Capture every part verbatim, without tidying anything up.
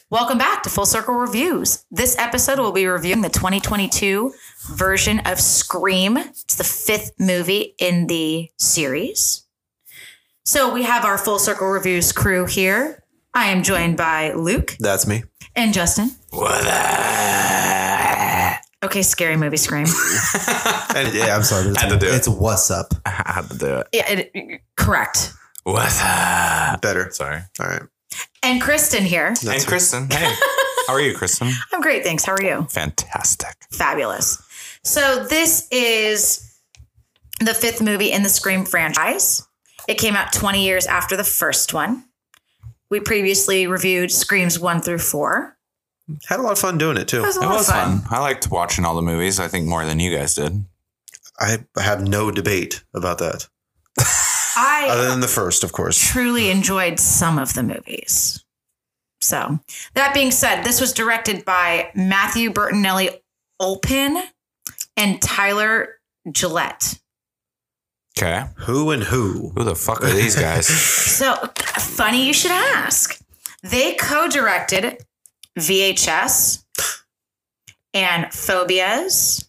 Welcome back to Full Circle Reviews. This episode will be reviewing the twenty twenty-two version of Scream. It's the fifth movie in the series. So we have our Full Circle Reviews crew here. I am joined by Luke. That's me. And Justin. What up? Okay, scary movie Scream. And, yeah, I'm sorry. But it's, Had to do it. It's what's up. I had to do it. Yeah, it, correct. What's up? Better. Sorry. All right. And Kristen here. That's and right. Kristen. Hey, how are you, Kristen? I'm great, thanks. How are you? Fantastic. Fabulous. So this is the fifth movie in the Scream franchise. It came out twenty years after the first one. We previously reviewed Screams one through four. Had a lot of fun doing it, too. It was a It lot was of fun. fun. I liked watching all the movies, I think, more than you guys did. I have no debate about that. I Other than the first, of course. truly enjoyed some of the movies. So that being said, this was directed by Matthew Bertinelli Olpin and Tyler Gillette. Okay. Who and who? Who the fuck are these guys? So funny you should ask. They co-directed V H S and Phobias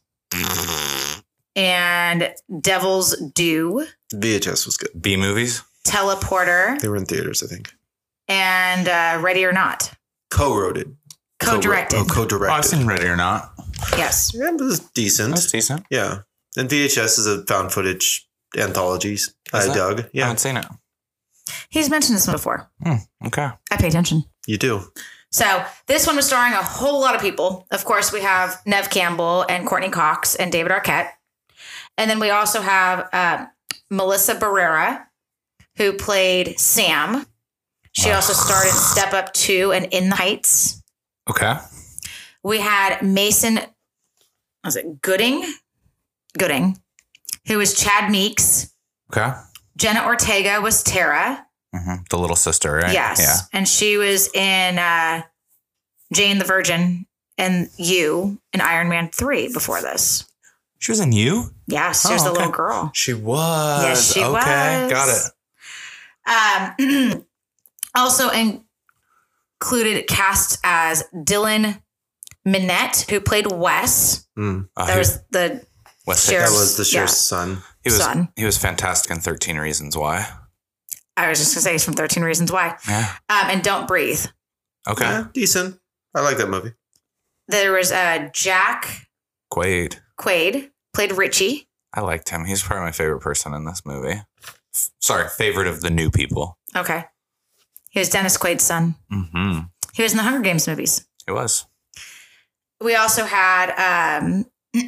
and Devil's Due, V H S was good. B movies? Teleporter, They were in theaters, I think. and uh, Ready or Not. Co-wrote it. Co-directed. Oh, Oh, I've co-directed. seen Ready or Not. Yes. Yeah, it was decent. That's decent. Yeah. And V H S is a found footage anthologies. Is I it? dug. I Yeah, haven't seen it. He's mentioned this one before. Hmm, okay. I pay attention. you do. So this one was starring a whole lot of people. Of course, we have Neve Campbell and Courtney Cox and David Arquette. And then we also have uh, Melissa Barrera, who played Sam. She also starred in Step Up two and In the Heights. Okay. We had Mason, was it Gooding? Gooding, who was Chad Meeks. Okay. Jenna Ortega was Tara. hmm The little sister, right? Yes. Yeah. And she was in uh, Jane the Virgin and You in Iron Man three before this. She was in You? Yes, she was Oh, the okay. little girl. She was. Yes, she okay. was. Got it. Um, also included cast as Dylan Minette, who played Wes. Mm. Uh, That he, was the Wes sheriff. That was the Yeah. sheriff's son. he was son. he was fantastic in thirteen Reasons Why. I was just going to say he's from thirteen Reasons Why. Yeah. Um, and Don't Breathe. Okay. Yeah, decent. I like that movie. There was uh, Jack Quaid. Quaid, played Richie. I liked him. He's probably my favorite person in this movie. F- Sorry, favorite of the new people. Okay. He was Dennis Quaid's son. Mm-hmm. He was in the Hunger Games movies. It was. We also had um,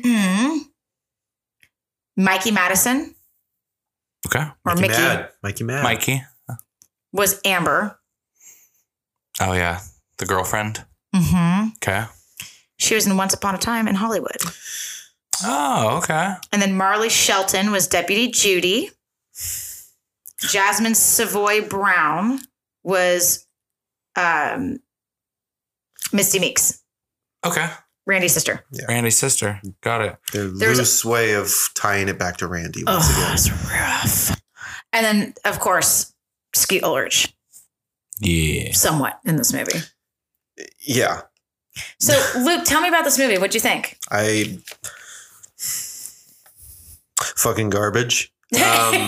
Mikey Madison, Okay. or Mikey Mickey, Mad. Mikey Mad. Mikey. was Amber. Oh, yeah. The girlfriend. Mm-hmm. Okay. She was in Once Upon a Time in Hollywood. Oh, okay. And then Marley Shelton was Deputy Judy. Jasmine Savoy Brown was um, Misty Meeks, Okay. Randy's sister. Randy's sister. Got it. Their There's a- loose way of tying it back to Randy once Oh, again. that's rough. And then, of course, Skeet Ulrich, Yeah. somewhat in this movie. Yeah. So, Luke, tell me about this movie. What'd you think? I fucking garbage. Um,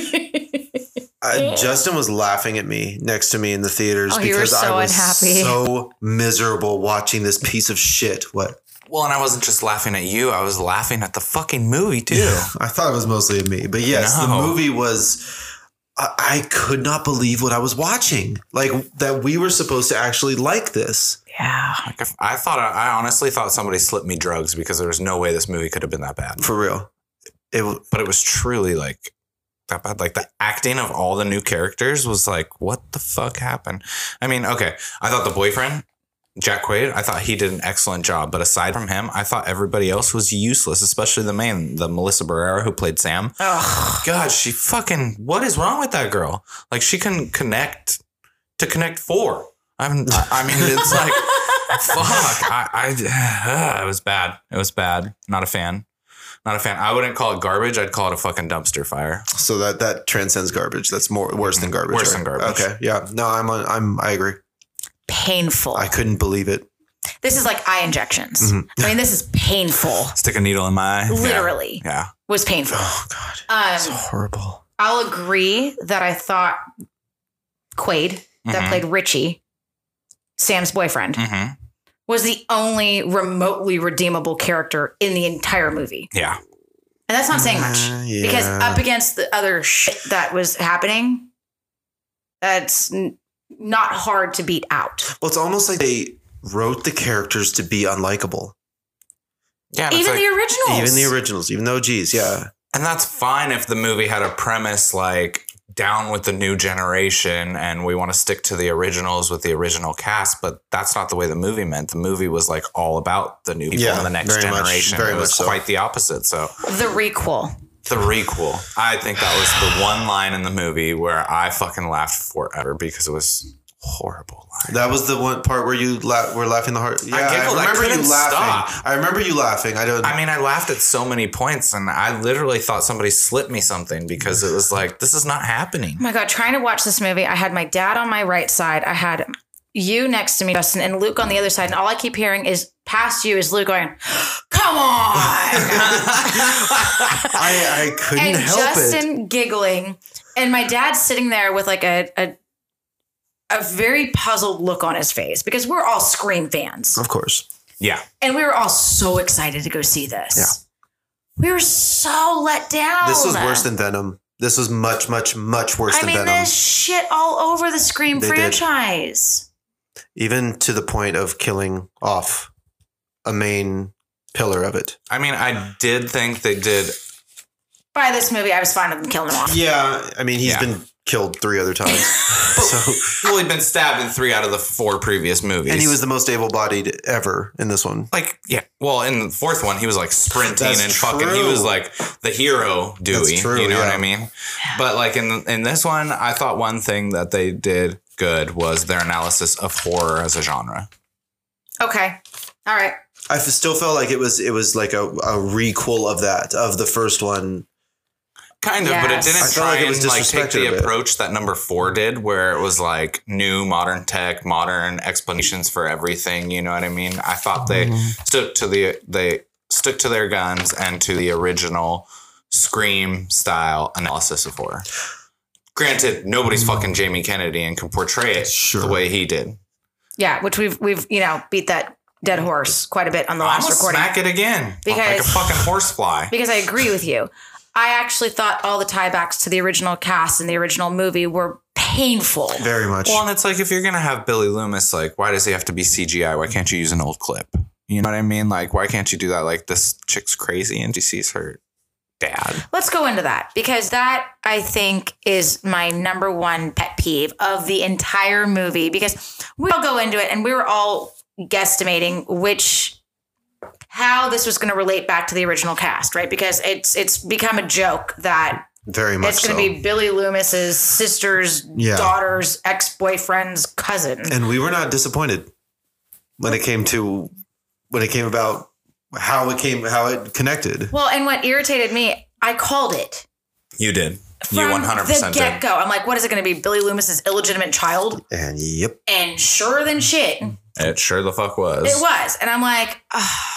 I, Justin was laughing at me next to me in the theaters Oh, you were because so I was unhappy. so miserable watching this piece of shit. What? Well, and I wasn't just laughing at you. I was laughing at the fucking movie, too. I thought it was mostly at me, but yes, No. the movie was. I, I could not believe what I was watching. Like that we were supposed to actually like this. Yeah. Like if, I thought, I honestly thought somebody slipped me drugs because there was no way this movie could have been that bad. For real. It was. But it was truly like that bad. Like the acting of all the new characters was like, what the fuck happened? I mean, okay. I thought the boyfriend, Jack Quaid, I thought he did an excellent job. But aside from him, I thought everybody else was useless, especially the main, the Melissa Barrera who played Sam. Oh, God, she fucking, what is wrong with that girl? Like she can connect to Connect Four. I'm, I, I mean, it's like, fuck. I, I, uh, it was bad. It was bad. Not a fan. Not a fan. I wouldn't call it garbage. I'd call it a fucking dumpster fire. So that that transcends garbage. That's more worse than garbage. Worse right? than garbage. Okay. Yeah. No, I'm on. I'm. I agree. painful. I couldn't believe it. This is like eye injections. Mm-hmm. I mean, this is painful. Stick a needle in my eye. Literally. Yeah. yeah. Was painful. Oh God, Um, it's horrible. I'll agree that I thought Quaid, that Mhm. played Richie, Sam's boyfriend, Mm-hmm. was the only remotely redeemable character in the entire movie. Yeah. And that's not saying much. Uh, yeah. Because up against the other shit that was happening, that's n- not hard to beat out. Well, it's almost like they wrote the characters to be unlikable. Yeah. and it's Even like- the originals. Even the originals, even the O Gs, yeah. And that's fine if the movie had a premise like down with the new generation and we want to stick to the originals with the original cast, but that's not the way the movie meant. The movie was like all about the new people Yeah, and the next very much, generation. very it was much so. quite the opposite. So The requel. the requel, I think that was the one line in the movie where I fucking laughed forever because it was horrible line. That was the one part where you la- were laughing the hard. Yeah, I, giggled. I remember couldn't you laughing. stop. I remember you laughing. I don't. I mean, I laughed at so many points and I literally thought somebody slipped me something because it was like, this is not happening. Oh my God, trying to watch this movie, I had my dad on my right side. I had you next to me, Justin, and Luke on the other side. And all I keep hearing is past you is Luke going, come on. I, I couldn't and help Justin it. giggling. And my dad sitting there with like a, a a very puzzled look on his face because we're all Scream fans. Of course. Yeah. And we were all so excited to go see this. Yeah. We were so let down. This was worse than Venom. This was much, much, much worse I than mean, Venom. this shit all over the Scream They did. franchise. Even to the point of killing off a main pillar of it. I mean, I did think they did. By this movie, I was fine with them killing him off. Yeah. I mean, he's Yeah. been killed three other times. so, Well, he'd been stabbed in three out of the four previous movies. and he was the most able-bodied ever in this one. like, yeah. Well, in the fourth one, he was like sprinting That's and fucking. He true. was like the hero Dewey. That's true, you know yeah. what I mean? But like in in this one, I thought one thing that they did good was their analysis of horror as a genre. Okay. All right. I f- still felt like it was it was like a, a requel of that, of the first one. Kind of, but it Yes. didn't I felt try like it was and like take disrespected a the bit. approach that number four did, where it was like new modern tech, modern explanations for everything. You know what I mean? I thought they Mm-hmm. stood to the they stuck to their guns and to the original Scream style analysis of horror. Granted, nobody's fucking Jamie Kennedy and can portray it Sure. the way he did. Yeah, which we've we've you know beat that dead horse quite a bit on the I'm last gonna recording. smack it again, like a Because- fucking horsefly. Because I agree with you. I actually thought all the tiebacks to the original cast and the original movie were painful. Very much. Well, and it's like if you're gonna have Billy Loomis, like, why does he have to be C G I? Why can't you use an old clip? You know what I mean? Like, why can't you do that? Like, this chick's crazy and she sees her dad. Let's go into that because that I think is my number one pet peeve of the entire movie because we all go into it and we were all guesstimating which how this was going to relate back to the original cast, right? Because it's it's become a joke that Very much it's going so. to be Billy Loomis's sister's Yeah. daughter's ex-boyfriend's cousin. And we were not disappointed when it came to when it came about how it came how it connected. Well, and what irritated me, I called it. You did. From you one hundred percent the did. get-go. I'm like, what is it going to be? Billy Loomis's illegitimate child? And yep. And sure than shit, It sure the fuck was. it was. And I'm like, ah,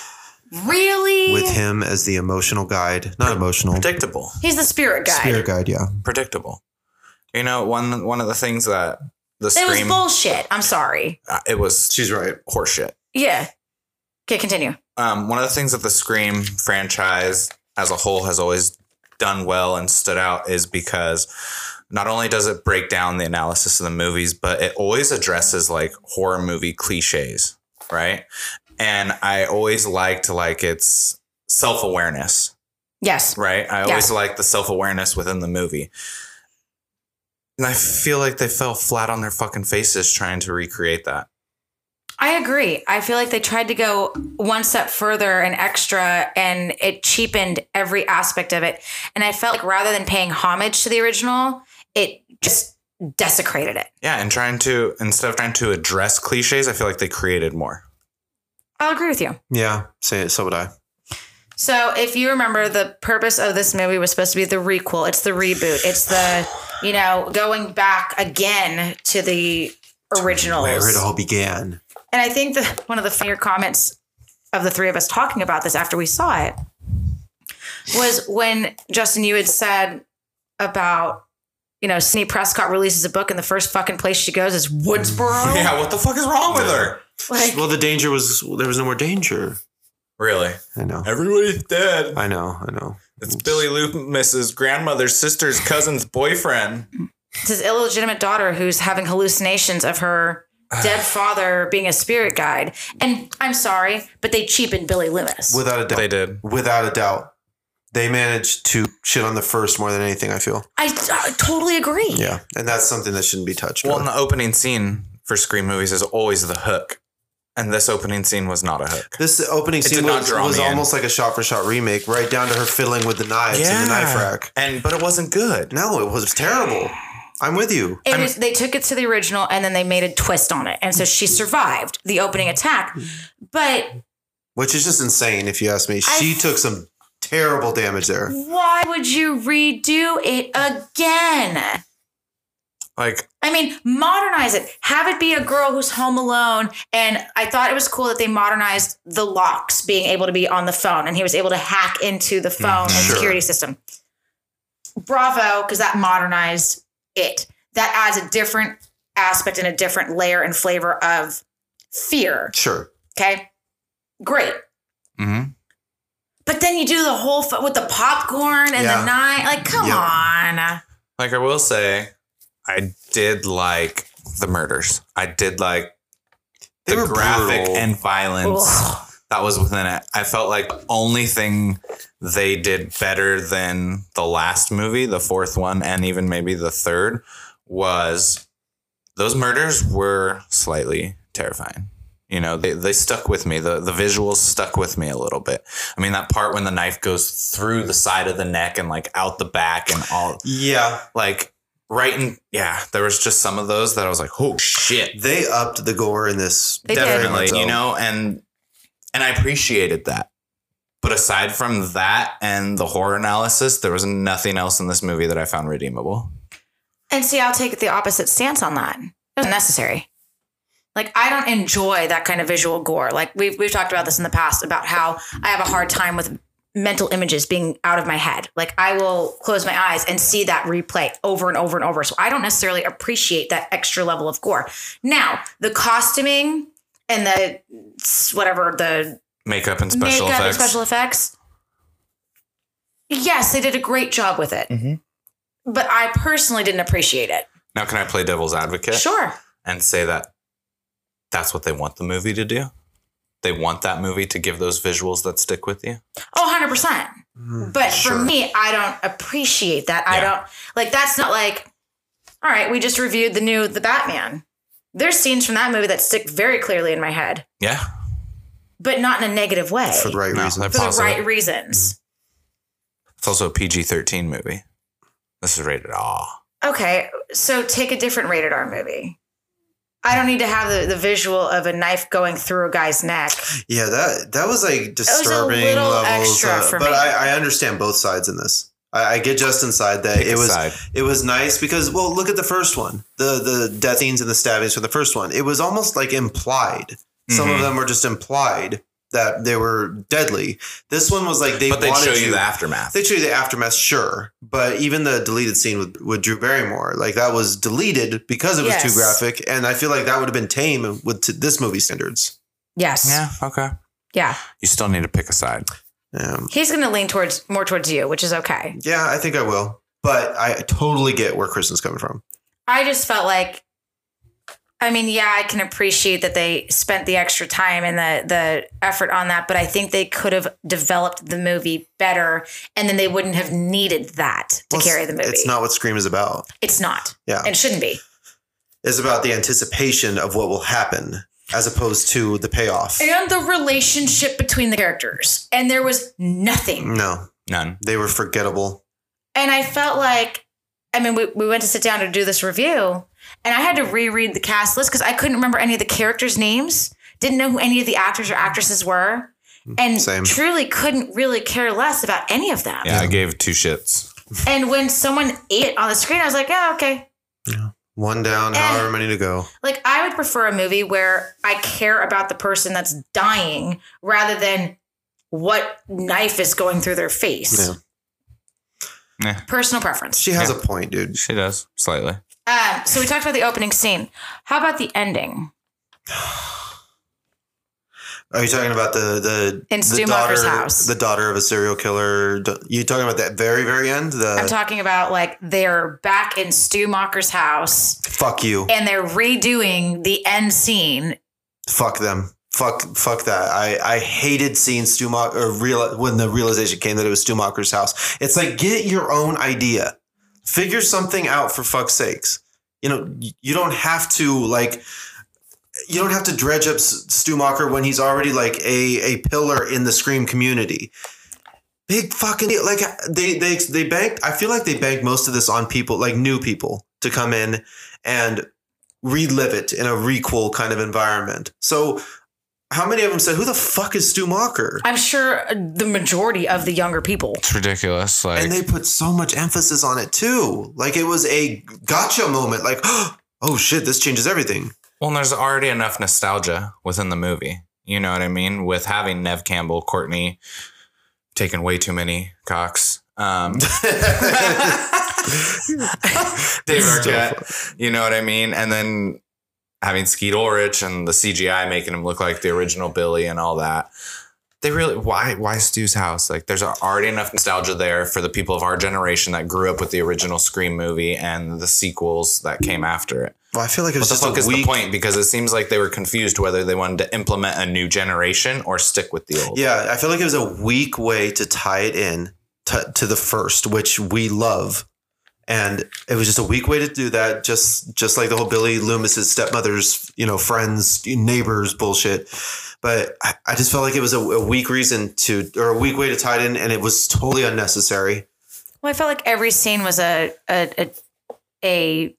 really? With him as the emotional guide. Not emotional. Predictable. He's the spirit guide. Spirit guide, yeah. Predictable. You know, one one of the things that the It Scream, was bullshit. I'm sorry. uh, it was She's right. horseshit. Yeah. Okay, continue. Um, one of the things that the Scream franchise as a whole has always done well and stood out is because not only does it break down the analysis of the movies, but it always addresses like horror movie cliches, right? And I always liked like its self-awareness, Yes. right? I always liked the self-awareness within the movie. And I feel like they fell flat on their fucking faces trying to recreate that. I agree. I feel like they tried to go one step further and extra, and it cheapened every aspect of it. And I felt like rather than paying homage to the original, it just desecrated it. Yeah, and trying to, instead of trying to address cliches, I feel like they created more. I'll agree with you. Yeah. Say it, so would I. So if you remember, the purpose of this movie was supposed to be the requel. It's the reboot. It's the, you know, going back again to the originals. Where it all began. And I think that one of the funnier comments of the three of us talking about this after we saw it was when, Justin, you had said about, you know, Sidney Prescott releases a book and the first fucking place she goes is Woodsboro. Yeah, what the fuck is wrong with her? Like, Well, the danger was, there was no more danger. Really? I know. Everybody's dead. I know. I know. It's Billy Loomis's grandmother's sister's cousin's boyfriend. it's his illegitimate daughter who's having hallucinations of her dead father being a spirit guide. And I'm sorry, but they cheapened Billy Loomis. Without a doubt. They did. Without a doubt. They managed to shit on the first more than anything, I feel. I, I totally agree. Yeah. And that's something that shouldn't be touched. Well, on. and the opening scene for Scream movies is always the hook. And this opening scene was not a hook. This opening It scene did not was, draw was me in. almost like a shot for shot remake, right down to her fiddling with the knives in the knife rack. And but it wasn't good. No, it was terrible. I'm with you. It was, they took it to the original and then they made a twist on it. And so she survived the opening attack. But Which is just insane, if you ask me. She I- took some terrible damage there. why would you redo it again? Like, I mean, modernize it. Have it be a girl who's home alone. And I thought it was cool that they modernized the locks being able to be on the phone and he was able to hack into the phone and Sure. security system. Bravo, because that modernized it. That adds a different aspect and a different layer and flavor of fear. Sure. Okay. Great. mm-hmm. But then you do the whole f- with the popcorn and Yeah. the knife. Like, come Yep. on. like I will say, I did like the murders. I did like They the were graphic brutal. and violence Ugh. that was within it. I felt like the only thing they did better than the last movie, the fourth one, and even maybe the third, was those murders were slightly terrifying. You know, they, they stuck with me. The the visuals stuck with me a little bit. I mean, that part when the knife goes through the side of the neck and like out the back and all, Yeah. like right in, yeah, there was just some of those that I was like, oh shit. They upped the gore in this. They did. Definitely, So- you know, and and I appreciated that. But aside from that and the horror analysis, there was nothing else in this movie that I found redeemable. And see, I'll take the opposite stance on that. It wasn't necessary. Like, I don't enjoy that kind of visual gore. Like, we've, we've talked about this in the past about how I have a hard time with mental images being out of my head. Like, I will close my eyes and see that replay over and over and over. So I don't necessarily appreciate that extra level of gore. Now, the costuming and the whatever, the Makeup and special makeup effects. and special effects. Yes, they did a great job with it. Mhm. But I personally didn't appreciate it. Now, can I play devil's advocate Sure. and say that that's what they want the movie to do? They want that movie to give those visuals that stick with you. Oh, one hundred percent. Mm, But sure. for me, I don't appreciate that. I Yeah. don't like that's not like, all right, we just reviewed the new The Batman. There's scenes from that movie that stick very clearly in my head, Yeah. but not in a negative way. For the right No, reason. they're For the positive. right reasons. It's also a P G thirteen movie. This is rated R. Okay, so take a different rated R movie. I don't need to have the, the visual of a knife going through a guy's neck. Yeah, that that was like disturbing little levels. extra uh, for but me. I, I understand both sides in this. I, I get Justin's side that Pick it a was side. it was nice because well, look at the first one, the the deathings and the stabbings for the first one. It was almost like implied. Some of Mhm. them were just implied that they were deadly. This one was like they But they wanted show you the aftermath. They show you the aftermath, sure, but even the deleted scene with, with Drew Barrymore, like that was deleted because it was Yes. too graphic, and I feel like that would have been tame with t- this movie standards. Yes. Yeah. Okay. Yeah. You still need to pick a side. Um, He's going to lean towards more towards you, which is okay. yeah, I think I will, but I totally get where Kristen's coming from. I just felt like, I mean, yeah, I can appreciate that they spent the extra time and the the effort on that, but I think they could have developed the movie better, and then they wouldn't have needed that to Well, carry the movie. It's not what Scream is about. It's not. Yeah, And it shouldn't be. it's about the anticipation of what will happen as opposed to the payoff. And the relationship between the characters, and there was nothing. No, None. they were forgettable. And I felt like, I mean, we, we went to sit down to do this review, and I had to reread the cast list because I couldn't remember any of the characters' names, didn't know who any of the actors or actresses were, and Same. truly couldn't really care less about any of them. Yeah, I gave two shits. And when someone ate it on the screen, I was like, oh, okay. One down, And- however many to go. Like, I would prefer a movie where I care about the person that's dying rather than what knife is going through their face. Yeah. Yeah, Personal preference. She has Yeah. a point, dude. she does slightly. Um, so we talked about the opening scene. How about the ending? Are you talking about the the In the Stu daughter, Macher's house. the daughter of a serial killer? You talking about that very very end? The I'm talking about like they're back in Stu Macher's house fuck you, and they're redoing the end scene. fuck them, fuck fuck that. I I hated seeing Stu Macher or real when the realization came that it was Stu Macher's house. It's like, get your own idea, figure something out for fuck's sakes. You know, you don't have to like. You don't have to dredge up Stu Macher when he's already like a, a pillar in the Scream community. Big fucking deal. Like they they they banked. I feel like they banked most of this on people like new people to come in and relive it in a requel kind of environment. So how many of them said, "Who the fuck is Stu Macher?" I'm sure the majority of the younger people. It's ridiculous. Like, And they put so much emphasis on it too. Like it was a gotcha moment. Like, oh shit, this changes everything. well, and there's already enough nostalgia within the movie. You know what I mean? With having Nev Campbell, Courtney taking way too many cocks. Um, David Arquette, you know what I mean? And then having Skeet Ulrich and the C G I making him look like the original Billy and all that. They really, why, why Stu's house? Like, there's already enough nostalgia there for the people of our generation that grew up with the original Scream movie and the sequels that came after it. Well, I feel like it was What the just fuck a is weak. the point? Because it seems like they were confused whether they wanted to implement a new generation or stick with the old. Yeah, I feel like it was a weak way to tie it in to, to the first, which we love. And it was just a weak way to do that. Just just like the whole Billy Loomis's stepmother's, you know, friends, neighbors bullshit. But I, I just felt like it was a, a weak reason to, or a weak way to tie it in. And it was totally unnecessary. Well, I felt like every scene was a a, a, a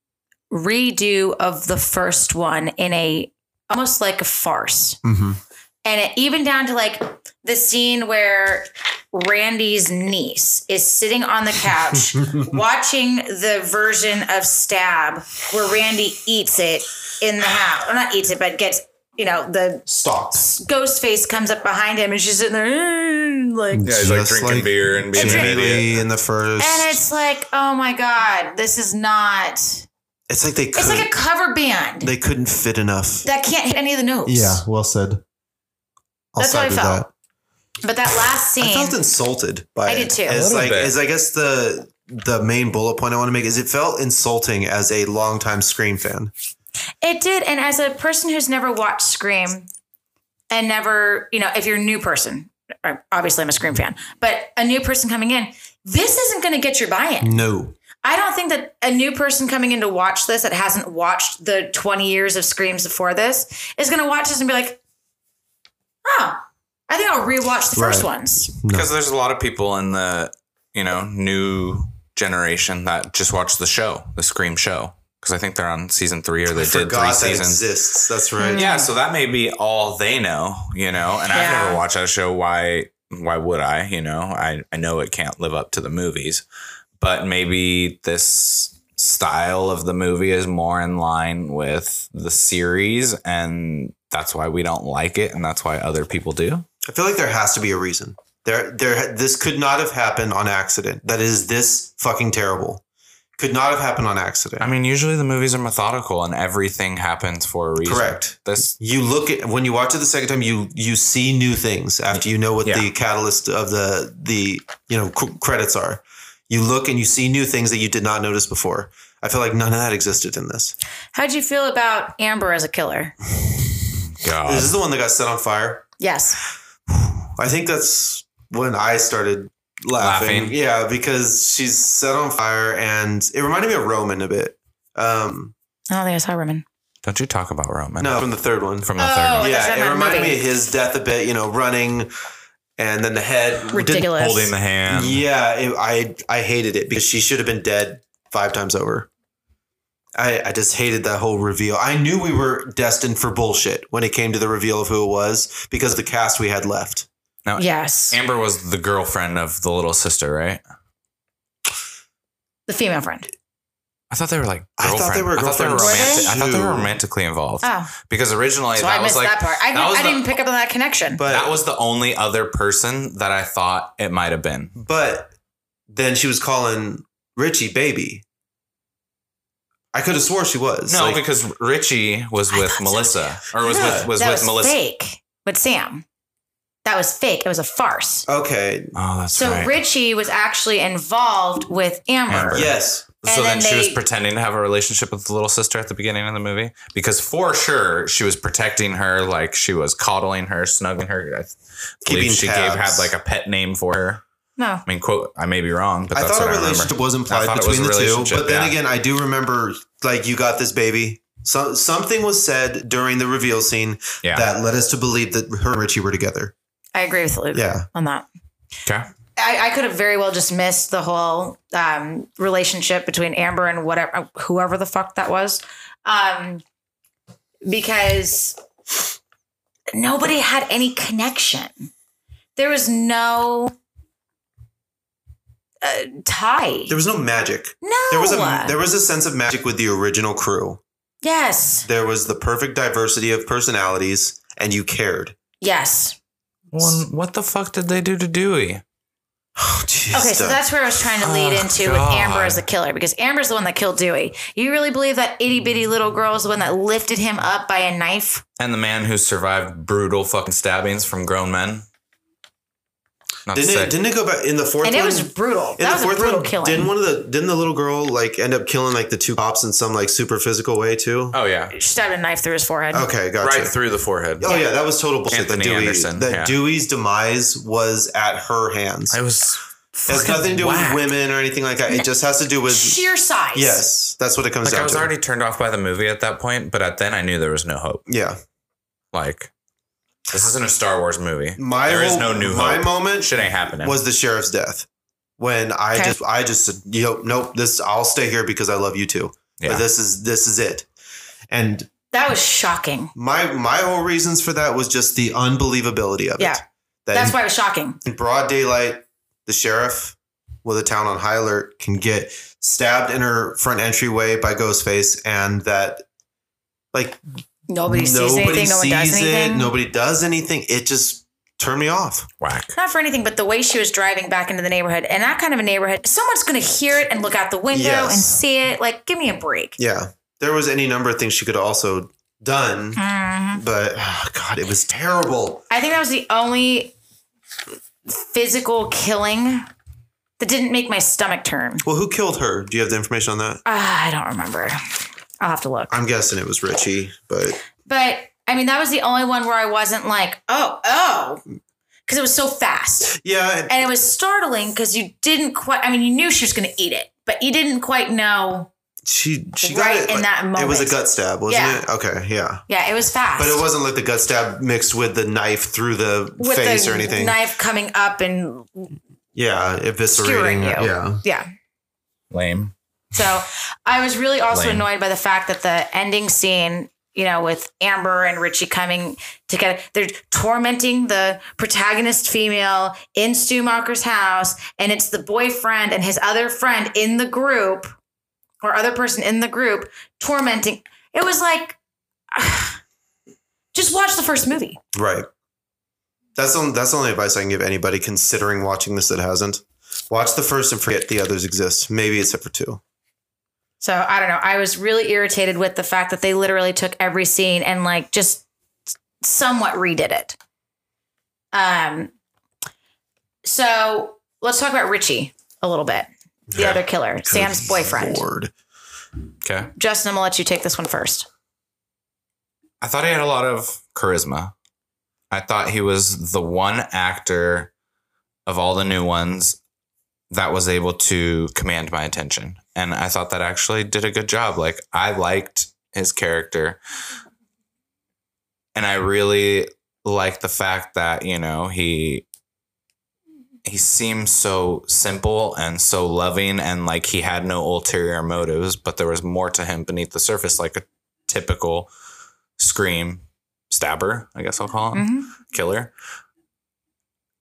redo of the first one in a almost like a farce. Mm-hmm. And it, even down to like the scene where Randy's niece is sitting on the couch watching the version of Stab where Randy eats it in the house. Or not eats it, but gets, you know, the Stops. ghost face comes up behind him and she's sitting there "Mm," like. Yeah, he's like Just drinking like beer and being an Jamie idiot. Lee in the first. And it's like, oh my God, this is not. It's like they It's couldn't, like a cover band they couldn't fit enough. that can't hit any of the notes. Yeah, well said. I'll That's what I side with felt. But that last scene. I felt insulted by I it. did too. A It's little like, bit. is I guess the the main bullet point I want to make is it felt insulting as a longtime Scream fan. It did. And as a person who's never watched Scream and never, you know, if you're a new person, or obviously I'm a Scream fan, but a new person coming in, this isn't going to get your buy-in. No. I don't think that a new person coming in to watch this that hasn't watched the twenty years of Screams before this is going to watch this and be like, oh, I think I'll rewatch the first Right. ones. Because there's a lot of people in the, you know, new generation that just watch the show, the Scream show. Because I think they're on season three or they I did three forgot that seasons. exists. That's right. Yeah, so that may be all they know, you know. And I've Yeah. never watched that show. Why? Why would I? You know, I I know it can't live up to the movies, but maybe this style of the movie is more in line with the series, and that's why we don't like it, and that's why other people do. I feel like there has to be a reason. There, there. This could not have happened on accident. That is this fucking terrible. Could not have happened on accident. I mean, usually the movies are methodical, and everything happens for a reason. Correct. This You look at when you watch it the second time, you you see new things after you know what Yeah. the catalyst of the the you know cr- credits are. You look and you see new things that you did not notice before. I feel like none of that existed in this. How'd you feel about Amber as a killer? God. This is the one that got set on fire. Yes. I think that's when I started laughing. Laughing. Yeah, because she's set on fire, and it reminded me of Roman a bit. Um, I don't think I saw Roman. Don't you talk about Roman? no, from the third one. From the Oh, third one. yeah. yeah, that's it that reminded movie. me of his death a bit. You know, running, and then the head didn't- Ridiculous. Holding the hand. Yeah, it, I I hated it because she should have been dead five times over. I, I just hated that whole reveal. I knew we were destined for bullshit when it came to the reveal of who it was because of the cast we had left. Now, Yes. Amber was the girlfriend of the little sister, right? The female friend. I thought they were like I girlfriend. thought they were I thought they were girlfriends romantic. I thought they were too. romantically involved. Oh. Because originally So that I was missed like that part. I, that didn't, was I the- didn't pick up on that connection. But that was the only other person that I thought it might have been. but then she was calling Richie baby. I could have swore she was. No, Like, because Richie was I with thought so Melissa, or was Yeah. with was that with was Melissa. fake with Sam. That was fake. It was a farce. okay. Oh, that's So right. Richie was actually involved with Amber. Amber. Yes. So And then, then she was they- pretending to have a relationship with the little sister at the beginning of the movie, because for sure she was protecting her, like she was coddling her, snuggling her. I believe Keeping she gave tabs. had like a pet name for her. No. I mean, quote, I may be wrong, but I that's thought what a I relationship remember. was I implied thought it was between a the two. relationship, But then yeah. again, I do remember like you got this baby. So, something was said during the reveal scene Yeah. that led us to believe that her and Richie were together. I agree with Luke Yeah. on that. Okay. I, I could have very well just missed the whole um, relationship between Amber and whatever, whoever the fuck that was, um, because nobody had any connection. There was no uh, tie. There was no magic. no. There was a there was a sense of magic with the original crew. yes. There was the perfect diversity of personalities, and you cared. Yes. Well, what the fuck did they do to Dewey? Oh, jeez. Okay, so that's where I was trying to lead Oh, into with God. Amber as the killer, because Amber's the one that killed Dewey. You really believe that itty bitty little girl is the one that lifted him up by a knife? And the man who survived brutal fucking stabbings from grown men. Not Didn't to say. it, didn't it go back in the fourth And one? it was brutal. in That the was a fourth brutal one, killing. didn't one of the didn't the little girl like end up killing like the two cops in some like super physical way too? Oh yeah, She stabbed a knife through his forehead. Okay, gotcha. right through the forehead. Oh yeah, that was total bullshit. Anthony that Dewey, Anderson, that yeah. Dewey's demise was at her hands. It was. It has nothing to do whack. with women or anything like that. It just has to do with Sheer size. yes. That's what it comes Like down I was to. already turned off by the movie at that point, but at then I knew there was no hope. yeah. Like, this isn't a Star Wars movie. My There is whole- no new My hope. moment Shit ain't happening. was the sheriff's death. When I Okay. just I just said, you know, nope, this I'll stay here because I love you too. Yeah. But this is this is it. And That was shocking. my my whole reasons for that was just the unbelievability of Yeah. it. That That's in, why it was shocking. in broad daylight, the sheriff with a town on high alert can get stabbed in her front entryway by Ghostface, and that like Nobody sees anything. No one does sees anything. it, nobody does anything. It just turned me off. Whack. Not for anything, but the way she was driving back into the neighborhood, and that kind of a neighborhood, someone's going to hear it and look out the window Yes. and see it. Like, give me a break. Yeah, there was any number of things she could have also done, Mhm. but oh God, it was terrible. I think that was the only physical killing that didn't make my stomach turn. Well, who killed her? Do you have the information on that? Ah, I don't remember. I'll have to look. I'm guessing it was Richie, but But I mean, that was the only one where I wasn't like, oh, oh, because it was so fast. yeah, And it was startling because you didn't quite, I mean, you knew she was going to eat it, but you didn't quite know. she she Right got it in like- that It was a moment. gut stab, wasn't Yeah. it? Okay, yeah, Yeah, it was fast. but it wasn't like the gut stab mixed with the knife through the With face the or anything. knife coming up and Yeah, skewering eviscerating. you. Yeah, Yeah. Lame. So I was really also Lame. annoyed by the fact that the ending scene, you know, with Amber and Richie coming together, they're tormenting the protagonist female in Stu Macher's house, and it's the boyfriend and his other friend in the group or other person in the group tormenting. It was like, just watch the first movie. right. That's the, that's the only advice I can give anybody considering watching this that hasn't. Watch the first and forget the others exist. Maybe except for two. So I don't know. I was really irritated with the fact that they literally took every scene and like just somewhat redid it. Um. So let's talk about Richie a little bit. The Okay. other killer, Sam's Good boyfriend. Lord. Okay. Justin, I'm gonna let you take this one first. I thought he had a lot of charisma. I thought he was the one actor of all the new ones that was able to command my attention. And I thought that actually did a good job. Like, I liked his character. And I really liked the fact that, you know, he he seemed so simple and so loving, and like he had no ulterior motives, but there was more to him beneath the surface, like a typical Scream stabber, I guess I'll call him, Mm-hmm. killer.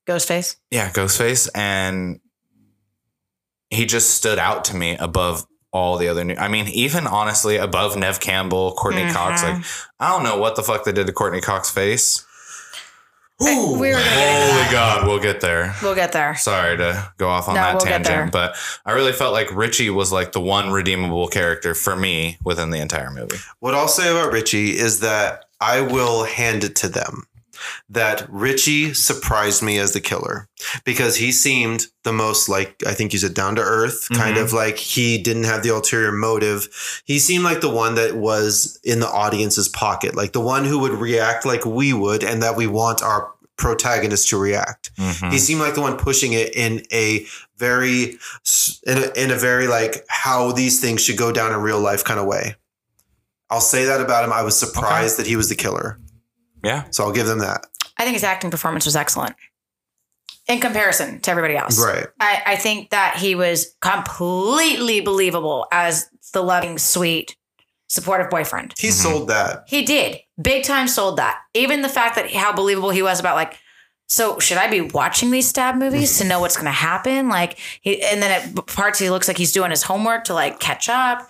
Ghostface. Yeah, Ghostface. And he just stood out to me above all the other new. I mean, even honestly, above Nev Campbell, Courtney Mm-hmm. Cox, like I don't know what the fuck they did to Courtney Cox's face. Hey, we were gonna get into Holy that. God, we'll get there. We'll get there. Sorry to go off on No, that we'll get there. tangent, but I really felt like Richie was like the one redeemable character for me within the entire movie. What I'll say about Richie is that I will hand it to them that Richie surprised me as the killer because he seemed the most like, I think you said down to earth, kind Mhm. of like he didn't have the ulterior motive. He seemed like the one that was in the audience's pocket, like the one who would react like we would and that we want our protagonist to react. Mhm. He seemed like the one pushing it in a very, in a, in a very like how these things should go down in real life kind of way. I'll say that about him. I was surprised that he was the killer. Yeah. So I'll give them that. I think his acting performance was excellent in comparison to everybody else. Right. I, I think that he was completely believable as the loving, sweet, supportive boyfriend. He Mhm. sold that. He did. Big time sold that. Even the fact that how believable he was about like, so should I be watching these stab movies to know what's going to happen? Like he, and then at parts he looks like he's doing his homework to like catch up.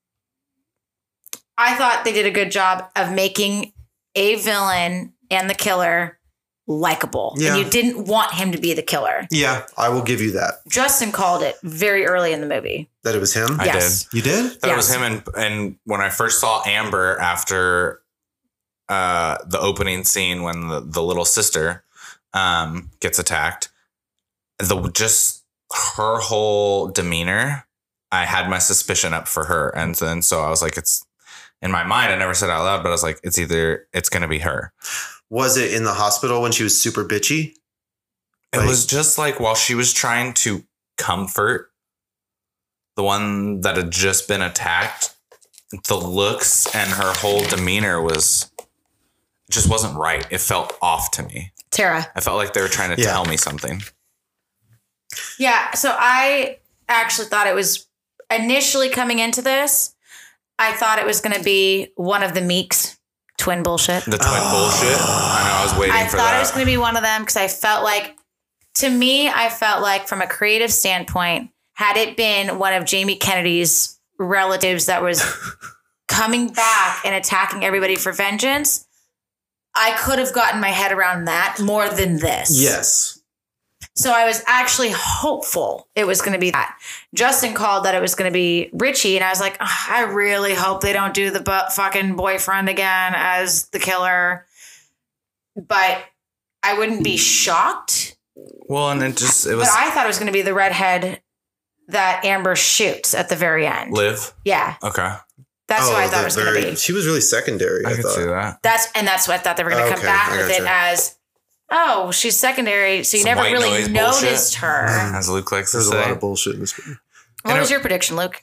I thought they did a good job of making a villain and the killer likable. Yeah. And you didn't want him to be the killer. Yeah, I will give you that. Justin called it very early in the movie. That it was him. I Yes. did. You did? That was Yes. him. And, and when I first saw Amber after uh, the opening scene when the, the little sister um, gets attacked, the just her whole demeanor, I had my suspicion up for her. And then so I was like, it's in my mind, I never said it out loud, but I was like, it's either, it's going to be her. Was it in the hospital when she was super bitchy? It Like- was just like while she was trying to comfort the one that had just been attacked, the looks and her whole demeanor was just wasn't right. It felt off to me. Tara. I felt like they were trying to Yeah. tell me something. Yeah. So I actually thought it was initially coming into this, I thought it was going to be one of the Meeks twin bullshit. The twin bullshit. I know. I was waiting I for thought that. it was going to be one of them because I felt like, to me, I felt like from a creative standpoint, had it been one of Jamie Kennedy's relatives that was coming back and attacking everybody for vengeance, I could have gotten my head around that more than this. Yes. So I was actually hopeful it was going to be that. Justin called that it was going to be Richie, and I was like, "Ugh, I really hope they don't do the bu- fucking boyfriend again as the killer. But I wouldn't be shocked. well, and it just, it was But I thought it was going to be the redhead that Amber shoots at the very end. Liv. Yeah, Okay. that's Oh, what I thought the it was going to very- be. She was really secondary. I, I could thought. see that. That's and that's what I thought they were going to come Okay, back I with it gotcha. as, oh, she's secondary, so you Some never white really noise bullshit. noticed her. As Luke likes to There's a say. lot of bullshit in this movie. What And was it- your prediction, Luke?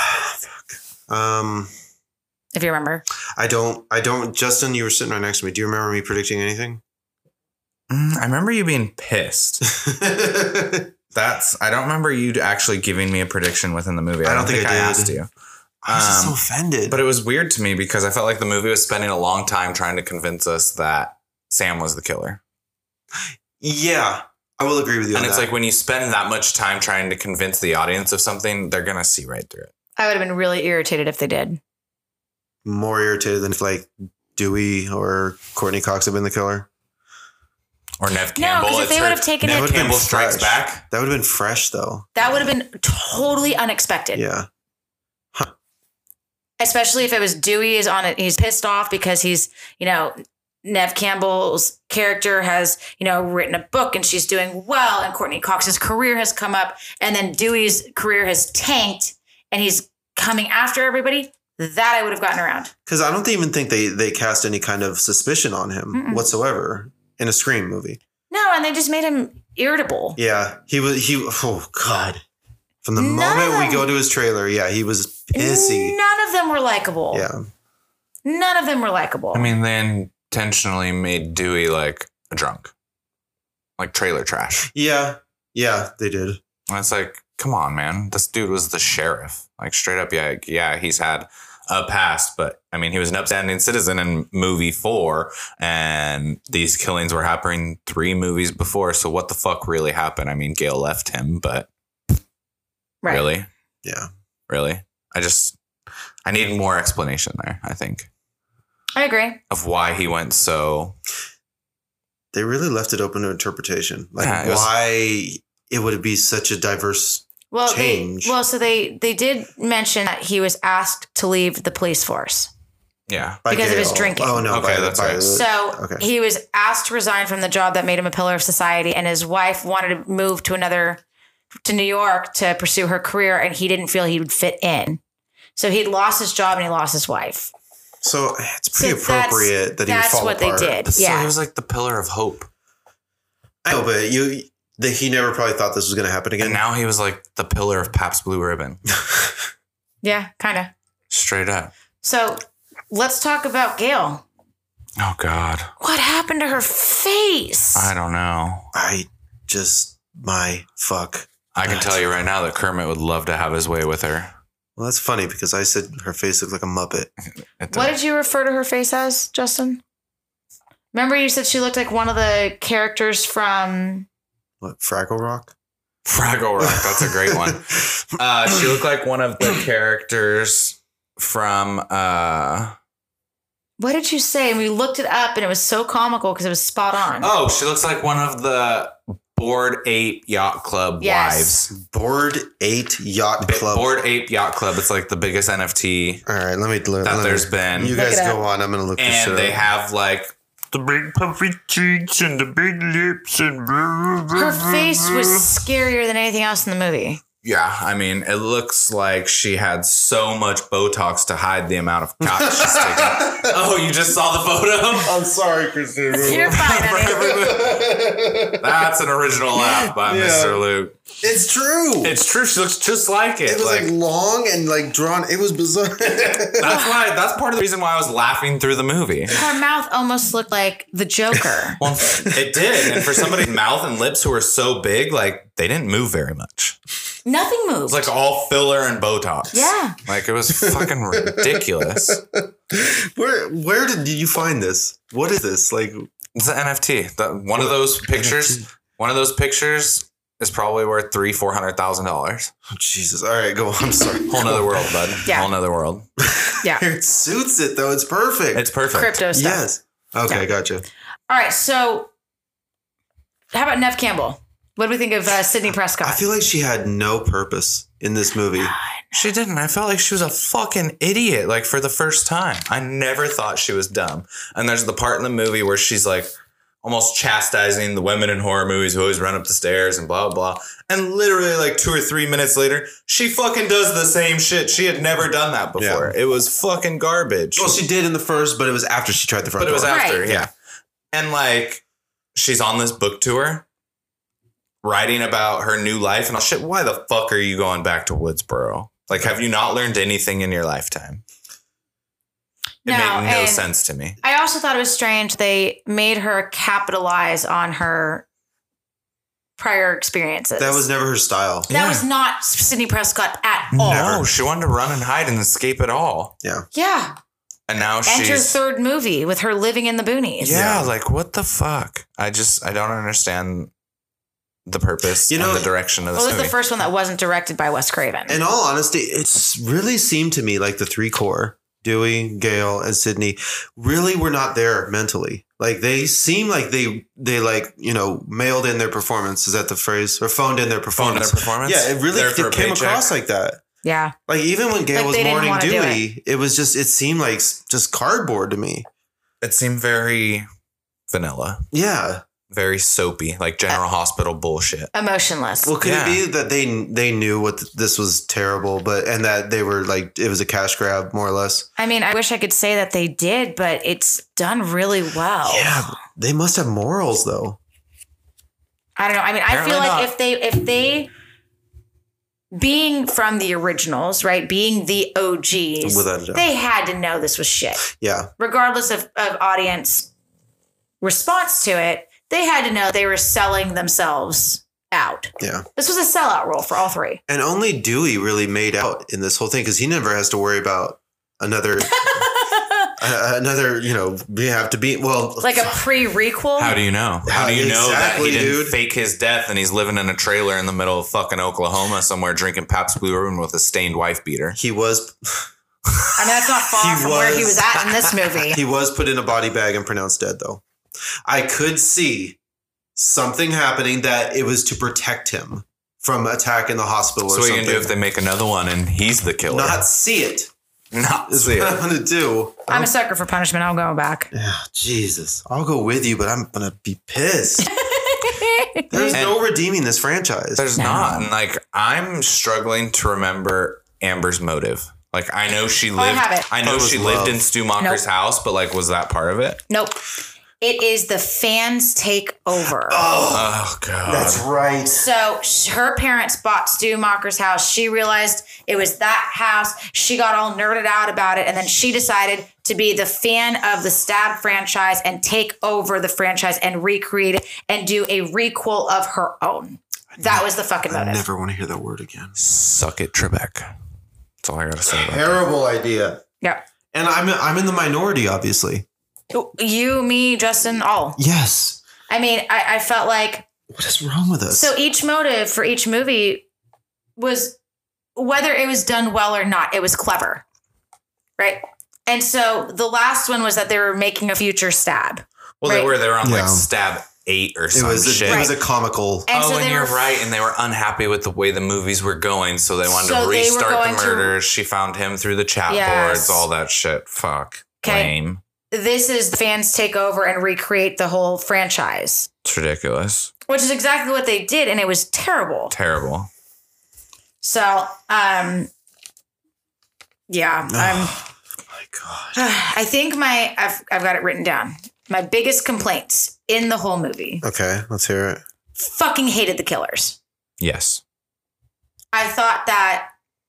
Um, If you remember. I don't. I don't. Justin, you were sitting right next to me. Do you remember me predicting anything? Mm, I remember you being pissed. That's, I don't remember you actually giving me a prediction within the movie. I, I don't, don't think, think I I did. asked you. I was just so Um, offended. But it was weird to me because I felt like the movie was spending a long time trying to convince us that Sam was the killer. yeah, I will agree with you. And on it's that. like when you spend that much time trying to convince the audience of something, they're going to see right through it. I would have been really irritated if they did. more irritated than if like Dewey or Courtney Cox had been the killer. Or Nev No, Campbell. because if it's they her- would have taken That it, would've been Campbell Strikes fresh. Back. That would have been fresh though. that would have been totally unexpected. Yeah. Especially if it was Dewey is on it. He's pissed off because he's, you know, Nev Campbell's character has, you know, written a book and she's doing well. And Courtney Cox's career has come up. And then Dewey's career has tanked and he's coming after everybody. That I would have gotten around. Because I don't even think they they cast any kind of suspicion on him Mm-mm. whatsoever in a Scream movie. No, and they just made him irritable. Yeah, he was. He oh god. From the None moment of we them- go to his trailer, yeah, he was pissy. None of them were likable. Yeah, None of them were likable. I mean, they intentionally made Dewey like a drunk, like trailer trash. yeah, yeah, they did. And it's like, come on, man. This dude was the sheriff. Like straight up, yeah, yeah, he's had a past, but I mean, he was an upstanding citizen in movie four, and these killings were happening three movies before. So what the fuck really happened? I mean, Gail left him, but right. really, Yeah, really, I just, I need more explanation there, I think, I agree. of why he went so. They really left it open to interpretation. Like Yeah, it was- why it would be such a diverse Well, change. they well, so they they did mention that he was asked to leave the police force. Yeah. by because of his Gale. drinking. Oh no, Okay, by, that's by right. the- So okay. he was asked to resign from the job that made him a pillar of society, and his wife wanted to move to another to New York to pursue her career, and he didn't feel he would fit in. So he'd lost his job and he lost his wife. So it's pretty So that's- appropriate that he would That's fall what apart. they did. So Yeah. he was like the pillar of hope. I know, but you, the, he never probably thought this was going to happen again. And now he was like the pillar of Pabst Blue Ribbon. Yeah, kind of. Straight up. So let's talk about Gail. Oh, God. What happened to her face? I don't know. I just my fuck. I can tell you right now that Kermit would love to have his way with her. Well, that's funny because I said her face looked like a Muppet. It What does. did you refer to her face as, Justin? Remember you said she looked like one of the characters from... What, Fraggle Rock? Fraggle Rock. That's a great one. Uh, she looked like one of the characters from. Uh, What did you say? And we looked it up, and it was so comical because it was spot on. oh, she looks like one of the Bored Ape Yacht Club Yes. wives. Board Eight Yacht Bi- Club. Bored Ape Yacht Club. It's like the biggest N F T All right, let me let, that let there's me, been. You Look guys it go up. on. I'm gonna look this and shit they up. have like the big puffy cheeks and the big lips and Her face was scarier than anything else in the movie. yeah. I mean, it looks like she had so much Botox to hide the amount of cock she's taking. Oh, you just saw the photo? I'm sorry, Christina. You're fine, honey. That's an original laugh by Yeah. Mister Luke. It's true. It's true. She looks just like it. it was like, like, long and like drawn. It was bizarre. that's why. That's part of the reason why I was laughing through the movie. Her mouth almost looked like the Joker. Well, it did, and for somebody's mouth and lips who are so big, like they didn't move very much. Nothing It moved. was like all filler and Botox. Yeah. like it was fucking ridiculous. where where did you find this? What is this? Like It's an N F T. The, one of those pictures. One of those pictures is probably worth three, four hundred thousand dollars. oh, Jesus. All right, go on. I'm sorry. Whole nother world, bud. Yeah. Whole nother world. Yeah. It suits it though. It's perfect. It's perfect. Crypto stuff. yes. Okay, Yeah. gotcha. All right, so how about Neve Campbell? What do we think of uh, Sidney Prescott? I feel like she had no purpose in this movie. She didn't. I felt like she was a fucking idiot, like for the first time. I never thought she was dumb. And there's the part in the movie where she's like almost chastising the women in horror movies who always run up the stairs and blah, blah. And literally like two or three minutes later, she fucking does the same shit. She had never done that before. It was fucking garbage. Well, she did in the first, but it was after she tried the front but it was door. after, Right. yeah. And like, she's on this book tour writing about her new life and all shit. Why the fuck are you going back to Woodsboro? Like, have you not learned anything in your lifetime? It No, made no and- sense to me. I also thought it was strange they made her capitalize on her prior experiences. That was never her style. that Yeah. was not Sidney Prescott at all. No, she wanted to run and hide and escape it all. Yeah. Yeah. And now Enter she's... third movie with her living in the boonies. Yeah, Yeah. like, what the fuck? I just, I don't understand the purpose You know- and the direction of Well, this it was movie. the first one that wasn't directed by Wes Craven. In all honesty, it's really seemed to me like the three core, Dewey, Gail, and Sydney, really were not there mentally. Like they seem like they they like, you know, mailed in their performance. Is that the phrase? Or phoned in their Phone performance. their performance? Yeah, it really There for a it came paycheck. across like that. yeah. Like even when Gail Like, was they didn't mourning wanna do Dewey, it was just it seemed like s- just cardboard to me. It seemed very vanilla. Yeah. Very soapy, like General Hospital bullshit. Emotionless. Well, could Yeah. it be that they they knew what th- this was terrible, but and that they were like it was a cash grab more or less? I mean, I wish I could say that they did, but it's done really well. Yeah, they must have morals though. I don't know. I mean, I Apparently feel like not. if they if they being from the originals, right? Being the O Gs, Without a doubt. they had to know this was shit. Yeah, Regardless of, of audience response to it, they had to know they were selling themselves out. yeah. This was a sellout role for all three. And only Dewey really made out in this whole thing because he never has to worry about another uh, another, you know, we have to be, well. Like a pre-requel? How do you know? How do you know Exactly, that he didn't dude. fake his death and he's living in a trailer in the middle of fucking Oklahoma somewhere drinking Pabst Blue Ribbon with a stained wife beater? He was, I mean, that's not far He from where he was- was at in this movie. he was put in a body bag and pronounced dead, though. I could see something happening that it was to protect him from attack in the hospital So or what are you something. gonna do if they make another one and he's the killer? Not see it. Not Is see what it. I'm going to do. I'm a sucker for punishment. I'll go back. Yeah, Jesus. I'll go with you, but I'm going to be pissed. There's no redeeming this franchise. There's No. not. And like, I'm struggling to remember Amber's motive. Like, I know she Oh, I lived. have it. I know Thought it was she love. lived in Stu Macher's Nope. house, but like, was that part of it? Nope. It is the fans take over. Oh god, That's right. So sh- her parents bought Stu Macher's house. She realized it was that house. She got all nerded out about it. And then she decided to be the fan of the Stab franchise and take over the franchise and recreate it and do a requel of her own. That was the fucking I motive. never want to hear that word again. suck it, Trebek. That's all I gotta say. About that. Terrible idea. Yeah. And I'm I'm in the minority, obviously. You, me, Justin, all. Yes. I mean, I, I felt like What is wrong with us? so each motive for each movie was whether it was done well or not, it was clever. Right? And so the last one was that they were making a future Stab. Well, they Right. were. They were on Yeah. like Stab eight or it some was a, shit. it was a comical. And oh, so and they you're were- right. And they were unhappy with the way the movies were going, so they wanted So to they were restart the going to- murders. She found him through the chat Yes. boards, all that shit. Fuck. 'Kay. Lame. This is the fans take over and recreate the whole franchise, It's ridiculous. which is exactly what they did. And it was terrible. Terrible. So, um, yeah, I'm, My God. I think my, I've, I've got it written down. My biggest complaints in the whole movie, Okay, let's hear it. fucking hated the killers. Yes. I thought that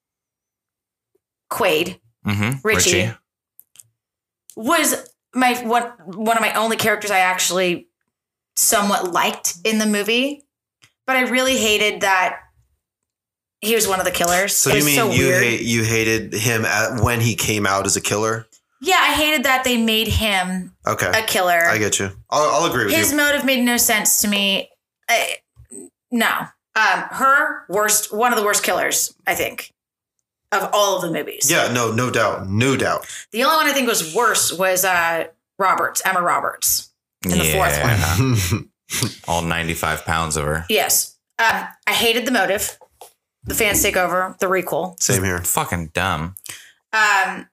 Quaid Mm-hmm. Richie. was my one one of my only characters I actually somewhat liked in the movie, but I really hated that he was one of the killers. So it you was mean so you weird. hate you hated him at, when he came out as a killer? Yeah, I hated that they made him Okay, a killer. I get you. I'll, I'll agree with His you. motive made no sense to me. I, no, um, her worst, one of the worst killers, I think, of all of the movies. Yeah, no, no doubt, no doubt. The only one I think was worse was uh, Roberts, Emma Roberts, in the fourth one. All ninety-five pounds of her. Yes. Um, I hated the motive. The fans take over, the requel. Same here. Fucking dumb. Um,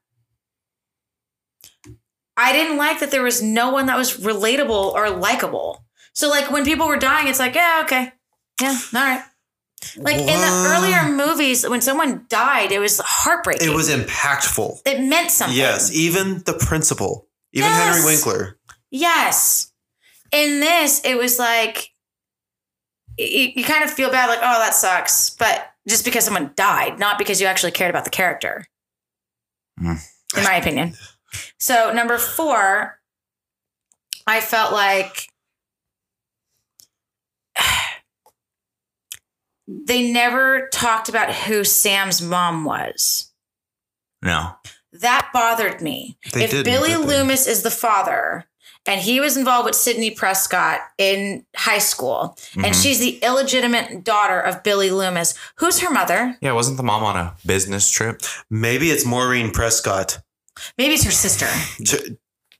I didn't like that there was no one that was relatable or likable. So, like, when people were dying, it's like, yeah, okay. Yeah, all right. Like, in the What? earlier movies, when someone died, it was heartbreaking. It was impactful. It meant something. Yes, even the principal, even Yes. Henry Winkler. Yes. In this, it was like, you, you kind of feel bad, like, oh, that sucks. But just because someone died, not because you actually cared about the character. Hmm. In my opinion. So, number four, I felt like they never talked about who Sam's mom was. No. That bothered me. They if didn't, Billy did they? Loomis is the father and he was involved with Sidney Prescott in high school and Mhm. she's the illegitimate daughter of Billy Loomis, who's her mother? Yeah, wasn't the mom on a business trip? Maybe it's Maureen Prescott. Maybe it's her sister. J-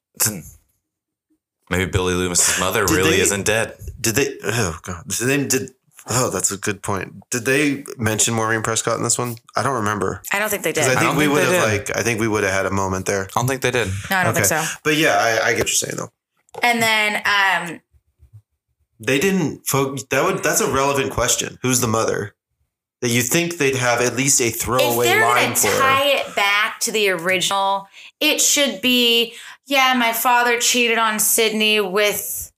Maybe Billy Loomis's mother Did really they- isn't dead. Did they? Oh God! Did they? Did oh, that's a good point. Did they mention Maureen Prescott in this one? I don't remember. I don't think they did. Because I I think don't we think would they have did. like. I think we would have had a moment there. I don't think they did. no, I don't think Okay. so. But yeah, I, I get what you're saying though. And then um, They didn't. Fo- that would. That's a relevant question. Who's the mother? That you think they'd have at least a if throwaway they're line going to for her. tie it back to the original, it should be, yeah, my father cheated on Sydney with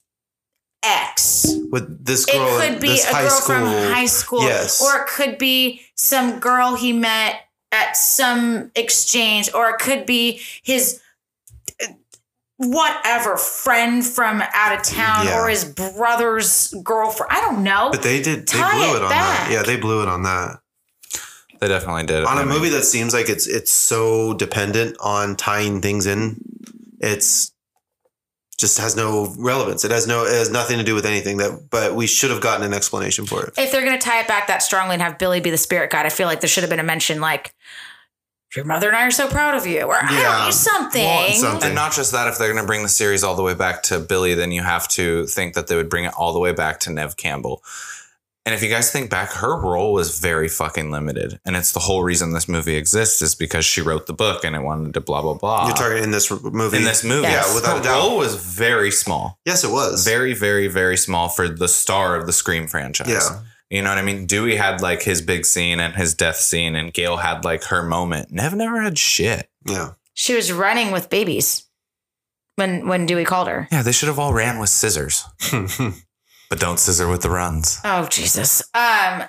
X. With this It girl, could be this a high girl school, from high school. Yes. Or it could be some girl he met at some exchange. Or it could be his uh, whatever friend from out of town Yeah. or his brother's girlfriend. I don't know. But they did. They Tie blew it it on back. that. Yeah, they blew it on that. They definitely did. On I a mean, movie that seems like it's it's so dependent on tying things in, it's just has no relevance. It has no it has nothing to do with anything that. But we should have gotten an explanation for it. If they're going to tie it back that strongly and have Billy be the spirit guide, I feel like there should have been a mention like, your mother and I are so proud of you, or I Yeah. don't know, something. Want something. And not just that, if they're going to bring the series all the way back to Billy, then you have to think that they would bring it all the way back to Neve Campbell. And if you guys think back, her role was very fucking limited. And it's the whole reason this movie exists is because she wrote the book and it wanted to blah, blah, blah. You're talking in this movie. In this movie. Yes. Yeah, without her a doubt. role was very small. Yes, it was. Very, very, very small for the star of the Scream franchise. Yeah. You know what I mean? Dewey had like his big scene and his death scene, and Gail had like her moment. Nev never had shit. Yeah. She was running with babies when when Dewey called her. Yeah, they should have all ran with scissors. But don't scissor with the runs. Oh, Jesus. Um,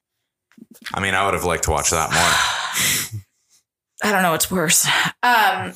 I mean, I would have liked to watch that more. I don't know what's worse. Um,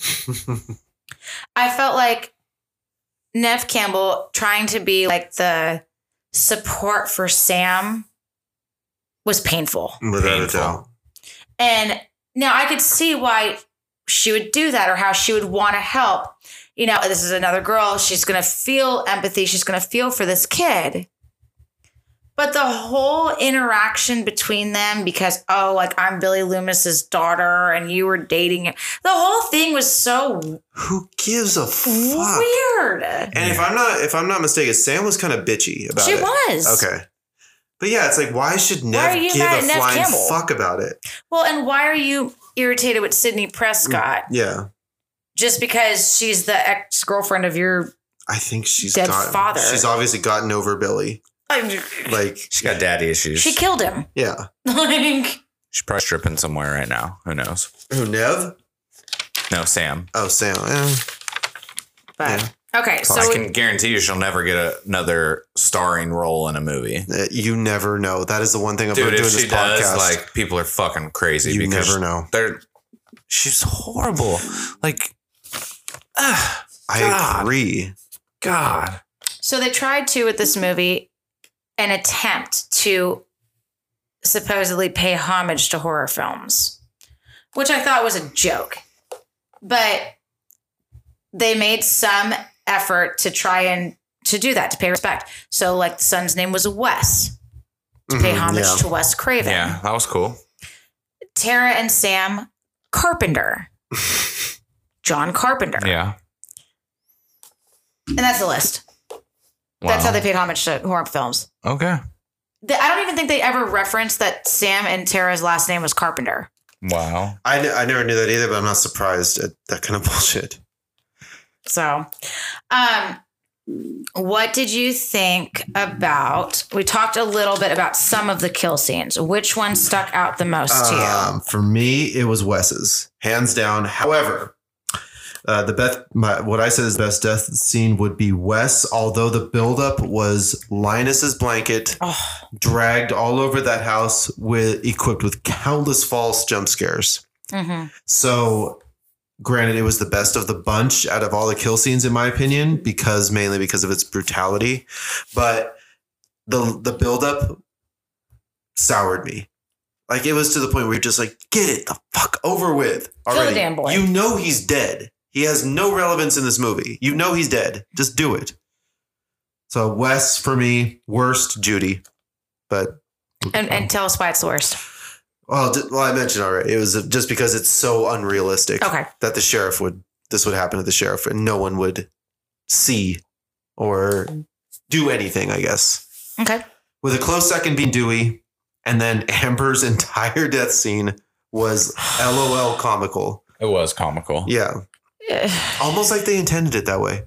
I felt like Neve Campbell trying to be like the support for Sam was painful. Without a Painful. doubt. And now I could see why she would do that or how she would want to help. You know, this is another girl. She's going to feel empathy. She's going to feel for this kid. But the whole interaction between them, because, oh, like I'm Billy Loomis's daughter and you were dating him. The whole thing was so Who gives a fuck? weird. And if I'm not if I'm not mistaken, Sam was kind of bitchy about She it. was. Okay. But yeah, it's like, why should Why are Nev you give mad a at Neve flying Campbell? fuck about it? Well, and why are you irritated with Sydney Prescott? Yeah. Just because she's the ex-girlfriend of your... I think she's Dead got, father. She's obviously gotten over Billy. Like, She got daddy issues. She killed him. yeah. Like... She's probably stripping somewhere right now. Who knows? Who, Nev? No, Sam. Oh, Sam. Eh. But, Yeah. okay, so... I can guarantee you she'll never get a, another starring role in a movie. Uh, You never know. That is the one thing about Dude, doing if this she does, podcast. like, people are fucking crazy. You because never know. They're, she's horrible. Like, ah, I God. agree. God. So they tried to, with this movie, an attempt to supposedly pay homage to horror films, which I thought was a joke. But they made some effort to try and to do that, to pay respect. So like the son's name was Wes, to pay Mhm, homage yeah. to Wes Craven. Yeah, that was cool. Tara and Sam Carpenter. John Carpenter. Yeah. And that's the list. That's Wow. how they paid homage to horror films. Okay. They, I don't even think they ever referenced that Sam and Tara's last name was Carpenter. Wow. I, n- I never knew that either, but I'm not surprised at that kind of bullshit. So, um, what did you think about? We talked a little bit about some of the kill scenes. Which one stuck out the most to you? Um, for me, it was Wes's, hands down. However, uh, the best, my, what I said is best death scene would be Wes. Although the buildup was Linus's blanket Oh, dragged all over that house with equipped with countless false jump scares. mhm. So, granted, it was the best of the bunch out of all the kill scenes, in my opinion, because mainly because of its brutality. But the the buildup soured me. Like, it was to the point where you're just like, get it the fuck over with Kill the already. damn boy. You know he's dead. He has no relevance in this movie. You know he's dead. Just do it. So Wes for me, worst. Judy, but And, and tell us why it's the worst. well, d- well, I mentioned already. It was just because it's so unrealistic Okay. that the sheriff would this would happen to the sheriff and no one would see or do anything. I guess Okay. with a close second being Dewey, and then Amber's entire death scene was LOL comical. It was comical. Yeah, almost like they intended it that way.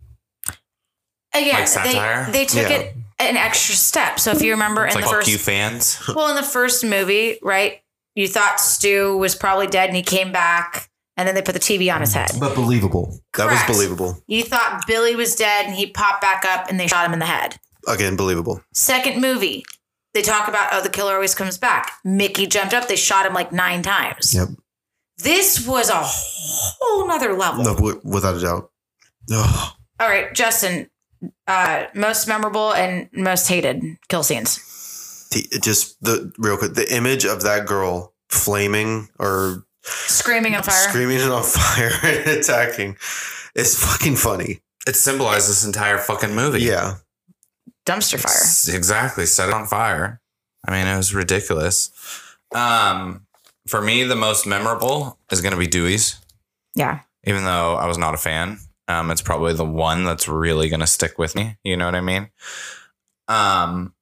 Again, Like satire? they, they took Yeah. it an extra step. So if you remember It's in like, the fuck first you fans. well, in the first movie, right? You thought Stu was probably dead and he came back and then they put the T V on his head. But believable. That Correct. was believable. You thought Billy was dead and he popped back up and they shot him in the head. Again, believable. Second movie, they talk about, oh, the killer always comes back. Mickey jumped up. They shot him like nine times. Yep. This was a whole nother level. No, w- without a doubt. Ugh. All right, Justin, uh, most memorable and most hated kill scenes. The, it just the real quick, the image of that girl flaming or Screaming on fire. screaming and on fire and attacking. It's fucking funny. It symbolized this entire fucking movie. Yeah. Dumpster fire. S- Exactly. Set it on fire. I mean, it was ridiculous. Um, for me, the most memorable is going to be Dewey's. Yeah. Even though I was not a fan. Um, it's probably the one that's really going to stick with me. You know what I mean? Um,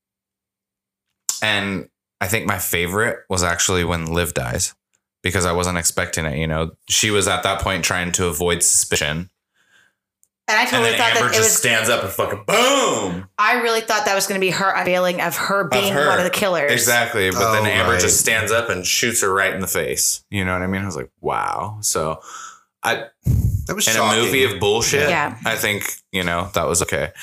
and I think my favorite was actually when Liv dies, because I wasn't expecting it. You know, she was at that point trying to avoid suspicion. And I And totally then thought Amber that it just was. stands up and fucking boom. I really thought that was going to be her unveiling of her being her. one of the killers. Exactly. But Oh, then Amber right. just stands up and shoots her right in the face. You know what I mean? I was like, wow. So I, That was in shocking. a movie of bullshit, Yeah. I think, you know, that was okay.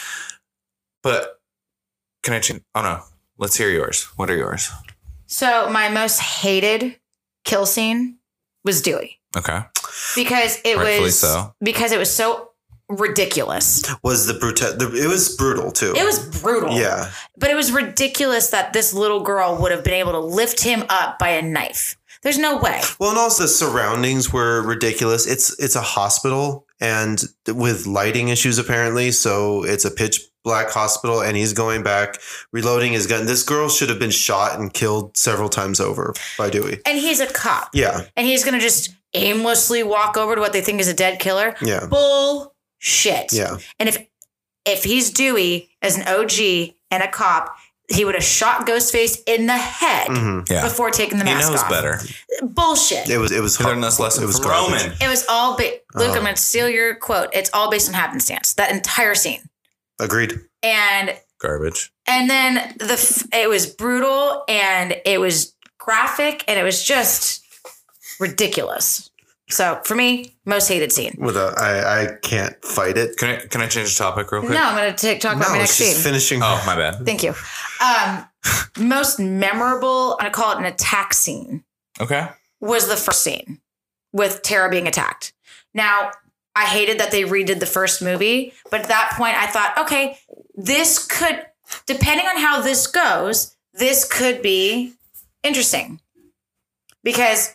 But can I change? Oh, no. Let's hear yours. What are yours? So my most hated kill scene was Dewey Okay. because it Rightfully was so. because it was so ridiculous. was the brutal. It was brutal too. It was brutal. Yeah. But it was ridiculous that this little girl would have been able to lift him up by a knife. There's no way. Well, and also the surroundings were ridiculous. It's it's a hospital and with lighting issues apparently. So it's a pitch black hospital, and he's going back, reloading his gun. This girl should have been shot and killed several times over by Dewey. And he's a cop. Yeah. And he's going to just aimlessly walk over to what they think is a dead killer. Yeah. Bullshit. Yeah. And if if he's Dewey as an O G and a cop, he would have shot Ghostface in the head Mhm. Yeah. before taking the He mask knows off. better. Bullshit. It was it was He learned this lesson it was from garbage. Roman. It was all ba- Luke, Oh. I'm going to steal your quote. It's all based on happenstance. That entire scene. Agreed. And Garbage. and then the f- it was brutal and it was graphic and it was just ridiculous. So for me, most hated scene. With a, I I can't fight it. Can I, can I change the topic real quick? No, I'm going to talk about my No, next she's scene. finishing. Oh, my bad. Thank you. Um, most memorable, I'm going to call it an attack scene, Okay. was the first scene with Tara being attacked. Now, I hated that they redid the first movie, but at that point I thought, okay, this could, depending on how this goes, this could be interesting. Because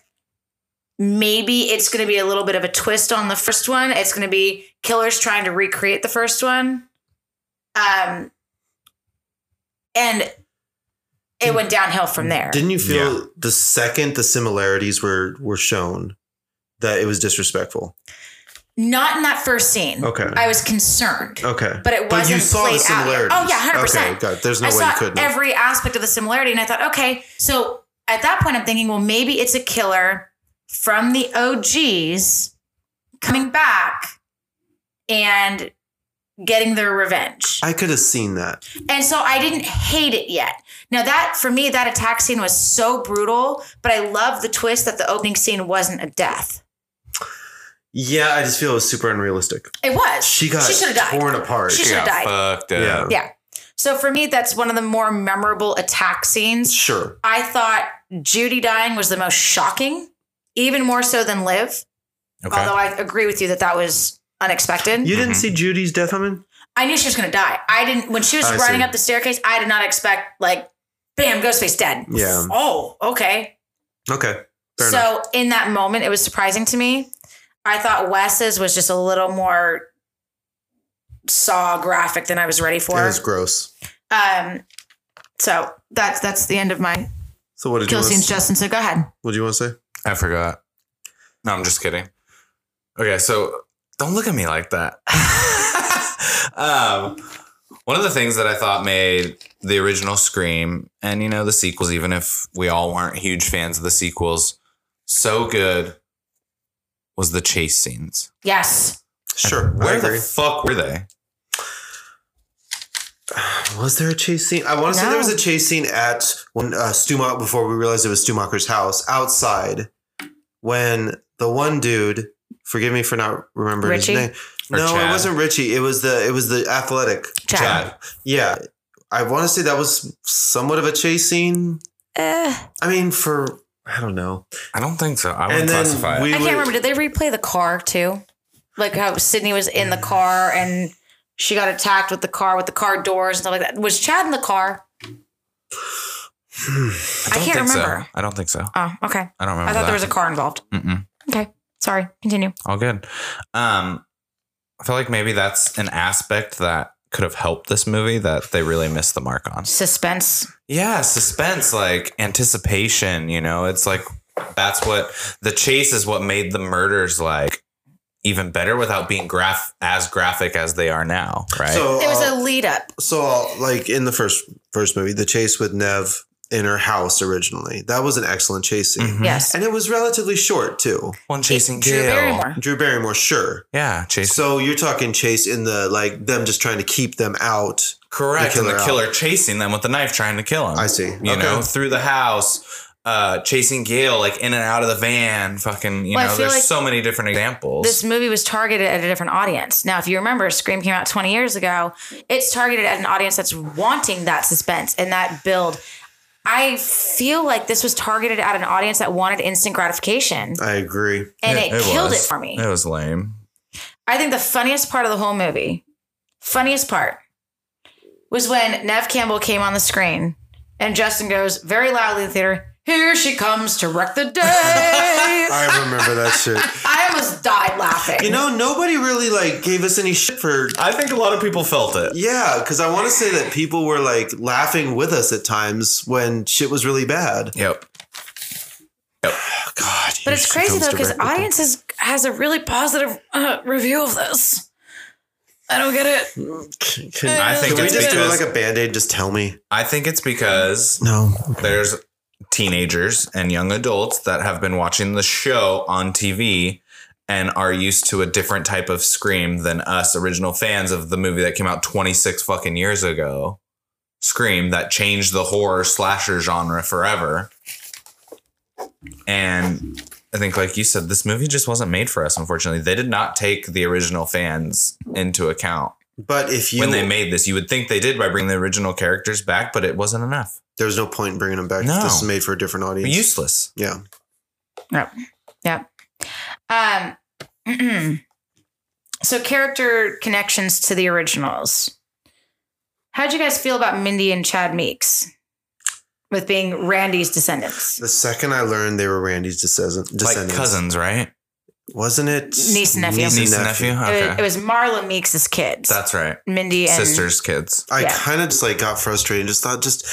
maybe it's going to be a little bit of a twist on the first one. It's going to be killers trying to recreate the first one. Um, and it went downhill from there. Didn't you feel Yeah. the second the similarities were were shown that it was disrespectful? Not in that first scene. Okay. I was concerned. Okay. But it But you wasn't saw the played out. similarities. Oh, yeah, one hundred percent. Okay, God, there's no I way saw you could. every aspect of the similarity, and I thought, okay, so at that point, I'm thinking, well, maybe it's a killer from the O Gs coming back and getting their revenge. I could have seen that. And so I didn't hate it yet. Now that, for me, that attack scene was so brutal, but I love the twist that the opening scene wasn't a death. Yeah, I just feel it was super unrealistic. It was. She got She should have died. torn apart. She She should have got died. fucked up. Yeah. Yeah. So for me, that's one of the more memorable attack scenes. Sure. I thought Judy dying was the most shocking, even more so than Liv. Okay. Although I agree with you that that was unexpected. You didn't Mhm. see Judy's death coming? I knew she was going to die. I didn't, when she was I running see. up the staircase, I did not expect, like, bam, Ghostface dead. Yeah. Oh, okay. Okay. Fair so enough. in that moment, it was surprising to me. I thought Wes's was just a little more Saw graphic than I was ready for. It was gross. Um, so that's that's the end of my So what did you kill want scenes, to, Justin. So go ahead. what did you want to say? I forgot. No, I'm just kidding. Okay, so don't look at me like that. um, one of the things that I thought made the original Scream and, you know, the sequels, even if we all weren't huge fans of the sequels, so good was the chase scenes. Yes. Sure. I Where agree. the fuck were they? Was there a chase scene? I want to say No. there was a chase scene at when uh, Stumacher, before we realized it was Stumacher's house, outside, when the one dude, forgive me for not remembering Richie? his name. Or No, Chad? it wasn't Richie. It was the it was the athletic Chad. Chad. Yeah, I want to say that was somewhat of a chase scene. Uh, I mean, for I don't know. I don't think so. I And wouldn't then classify we- it. I can't remember. Did they replay the car too? Like how Sydney was in the car and she got attacked with the car with the car doors and stuff like that. Was Chad in the car? I, I don't can't think remember. So. I don't think so. Oh, okay. I don't remember. I thought that. there was a car involved. Mm-mm. Okay. Sorry. Continue. All good. Um, I feel like maybe that's an aspect that could have helped this movie that they really missed the mark on. Suspense. Yeah, suspense, like anticipation, you know, it's like that's what the chase is what made the murders like even better without being graph as graphic as they are now, right? So It was uh, a lead up. so uh, like in the first first movie, the chase with Nev in her house originally, that was an excellent chase scene. Mhm. Yes. And it was relatively short too. One chasing Drew Gale. Barrymore. Drew Barrymore, sure. Yeah, chasing. So you're talking chase in the like them just trying to keep them out. Correct. the And killer the out. killer chasing them with the knife, trying to kill him. I see. You Okay. know, through the house, uh, chasing Gale, like in and out of the van, fucking, you Well, I know, feel there's like so many different examples. This movie was targeted at a different audience. Now, if you remember, Scream came out twenty years ago. It's targeted at an audience that's wanting that suspense and that build. I feel like this was targeted at an audience that wanted instant gratification, I agree. and it, killed was. it for me. It was lame. I think the funniest part of the whole movie, funniest part, was when Nev Campbell came on the screen and Justin goes very loudly in the theater, "Here she comes to wreck the day." I remember that shit. I almost died laughing. You know, nobody really like gave us any shit for. I think a lot of people felt it. Yeah, because I want to say that people were like laughing with us at times when shit was really bad. Yep. God, But here it's she crazy comes though to because wreck the- audience has, has a really positive uh, review of this. I don't get it. Can, can- I think can we it's just do because like a band-aid? Just tell me. I think it's because No. there's teenagers and young adults that have been watching the show on T V and are used to a different type of Scream than us original fans of the movie that came out twenty-six fucking years ago. Scream, that changed the horror slasher genre forever. And I think, like you said, this movie just wasn't made for us, unfortunately. They did not take the original fans into account. But if you When they made this, you would think they did by bringing the original characters back, but it wasn't enough. there's no point in bringing them back. No. This is made for a different audience. Useless. yeah. Yep. Yep. Um, so character connections to the originals. How'd you guys feel about Mindy and Chad Meeks with being Randy's descendants? The second I learned they were Randy's descendants, Like cousins, right? wasn't it? Niece and nephew. Niece and nephew? It, Okay. was, it was Marla Meeks' kids. That's right. Mindy and Sisters' kids. I Yeah. kind of just like got frustrated and just thought, just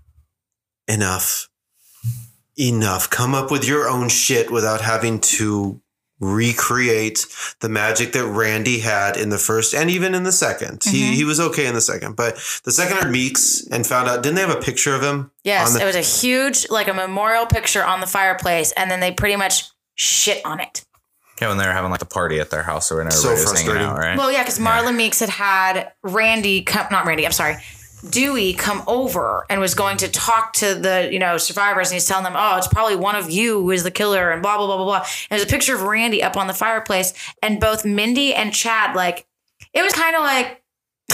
enough, enough. Come up with your own shit without having to recreate the magic that Randy had in the first and even in the second. Mm-hmm. He he was okay in the second, but the second I heard Meeks and found out, didn't they have a picture of him? Yes, on the- it was a huge, like a memorial picture on the fireplace, and then they pretty much shit on it. Yeah, when they were having like the party at their house or when So everybody was hanging frustrating. out, right? Well, yeah, because Marla Meeks had had Randy come, not Randy, I'm sorry, Dewey come over and was going to talk to the, you know, survivors, and he's telling them, oh, it's probably one of you who is the killer, and blah, blah, blah, blah, blah. And there's a picture of Randy up on the fireplace, and both Mindy and Chad, like, it was kind of like,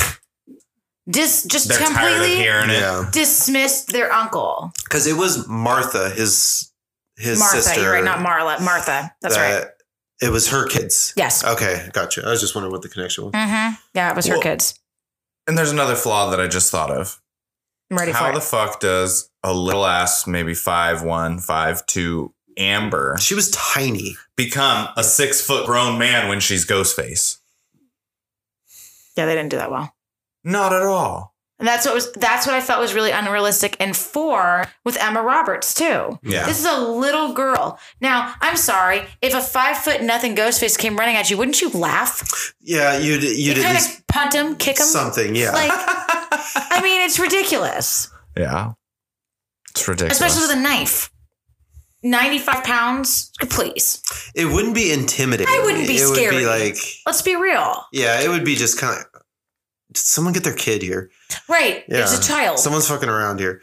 dis, just They're tired of completely hearing it. Yeah, dismissed their uncle. because it was Martha, his his Martha, sister. you're right, not Marla, Martha. That's right. that- It was her kids. Yes. Okay, gotcha. I was just wondering what the connection was. Mm-hmm. Yeah, it was her Well, kids. And there's another flaw that I just thought of. I'm ready How for the it. fuck does a little ass, maybe five one, five two Amber She was tiny. become a six foot grown man when she's Ghostface? Yeah, they didn't do that well. Not at all. And that's what was that's what I felt was really unrealistic. And four with Emma Roberts too. Yeah. This is a little girl. Now, I'm sorry, if a five foot nothing Ghostface came running at you, wouldn't you laugh? Yeah, you'd You you'd at kind least of punt him, kick him. something. Yeah. Like, I mean, it's ridiculous, Yeah. It's ridiculous. especially with a knife. ninety-five pounds, please. It wouldn't be intimidating. I wouldn't be it scary. would be like, Let's be real. yeah, it would be just kind of, did someone get their kid here? Right? Yeah. It's a child. Someone's fucking around here.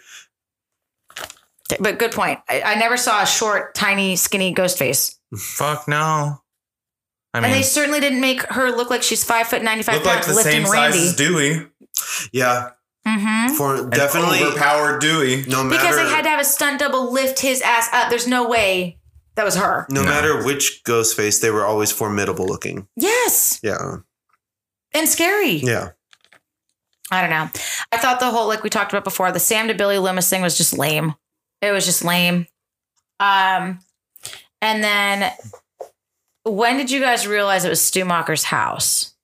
But good point. I, I never saw a short, tiny, skinny Ghostface. Fuck no. I And they mean, certainly didn't make her look like she's five foot ninety-five look like pounds the lifting same size Randy. as Dewey. Yeah, Mm-hmm. for An definitely overpowered Dewey. no matter Because they had to have a stunt double lift his ass up. There's no way that was her. no, No. matter which ghost face, they were always formidable looking. Yes. Yeah, And scary. yeah. I don't know. I thought the whole, like we talked about before, the Sam to Billy Loomis thing was just lame. It was just lame. Um, and then when did you guys realize it was Stu Macher's house?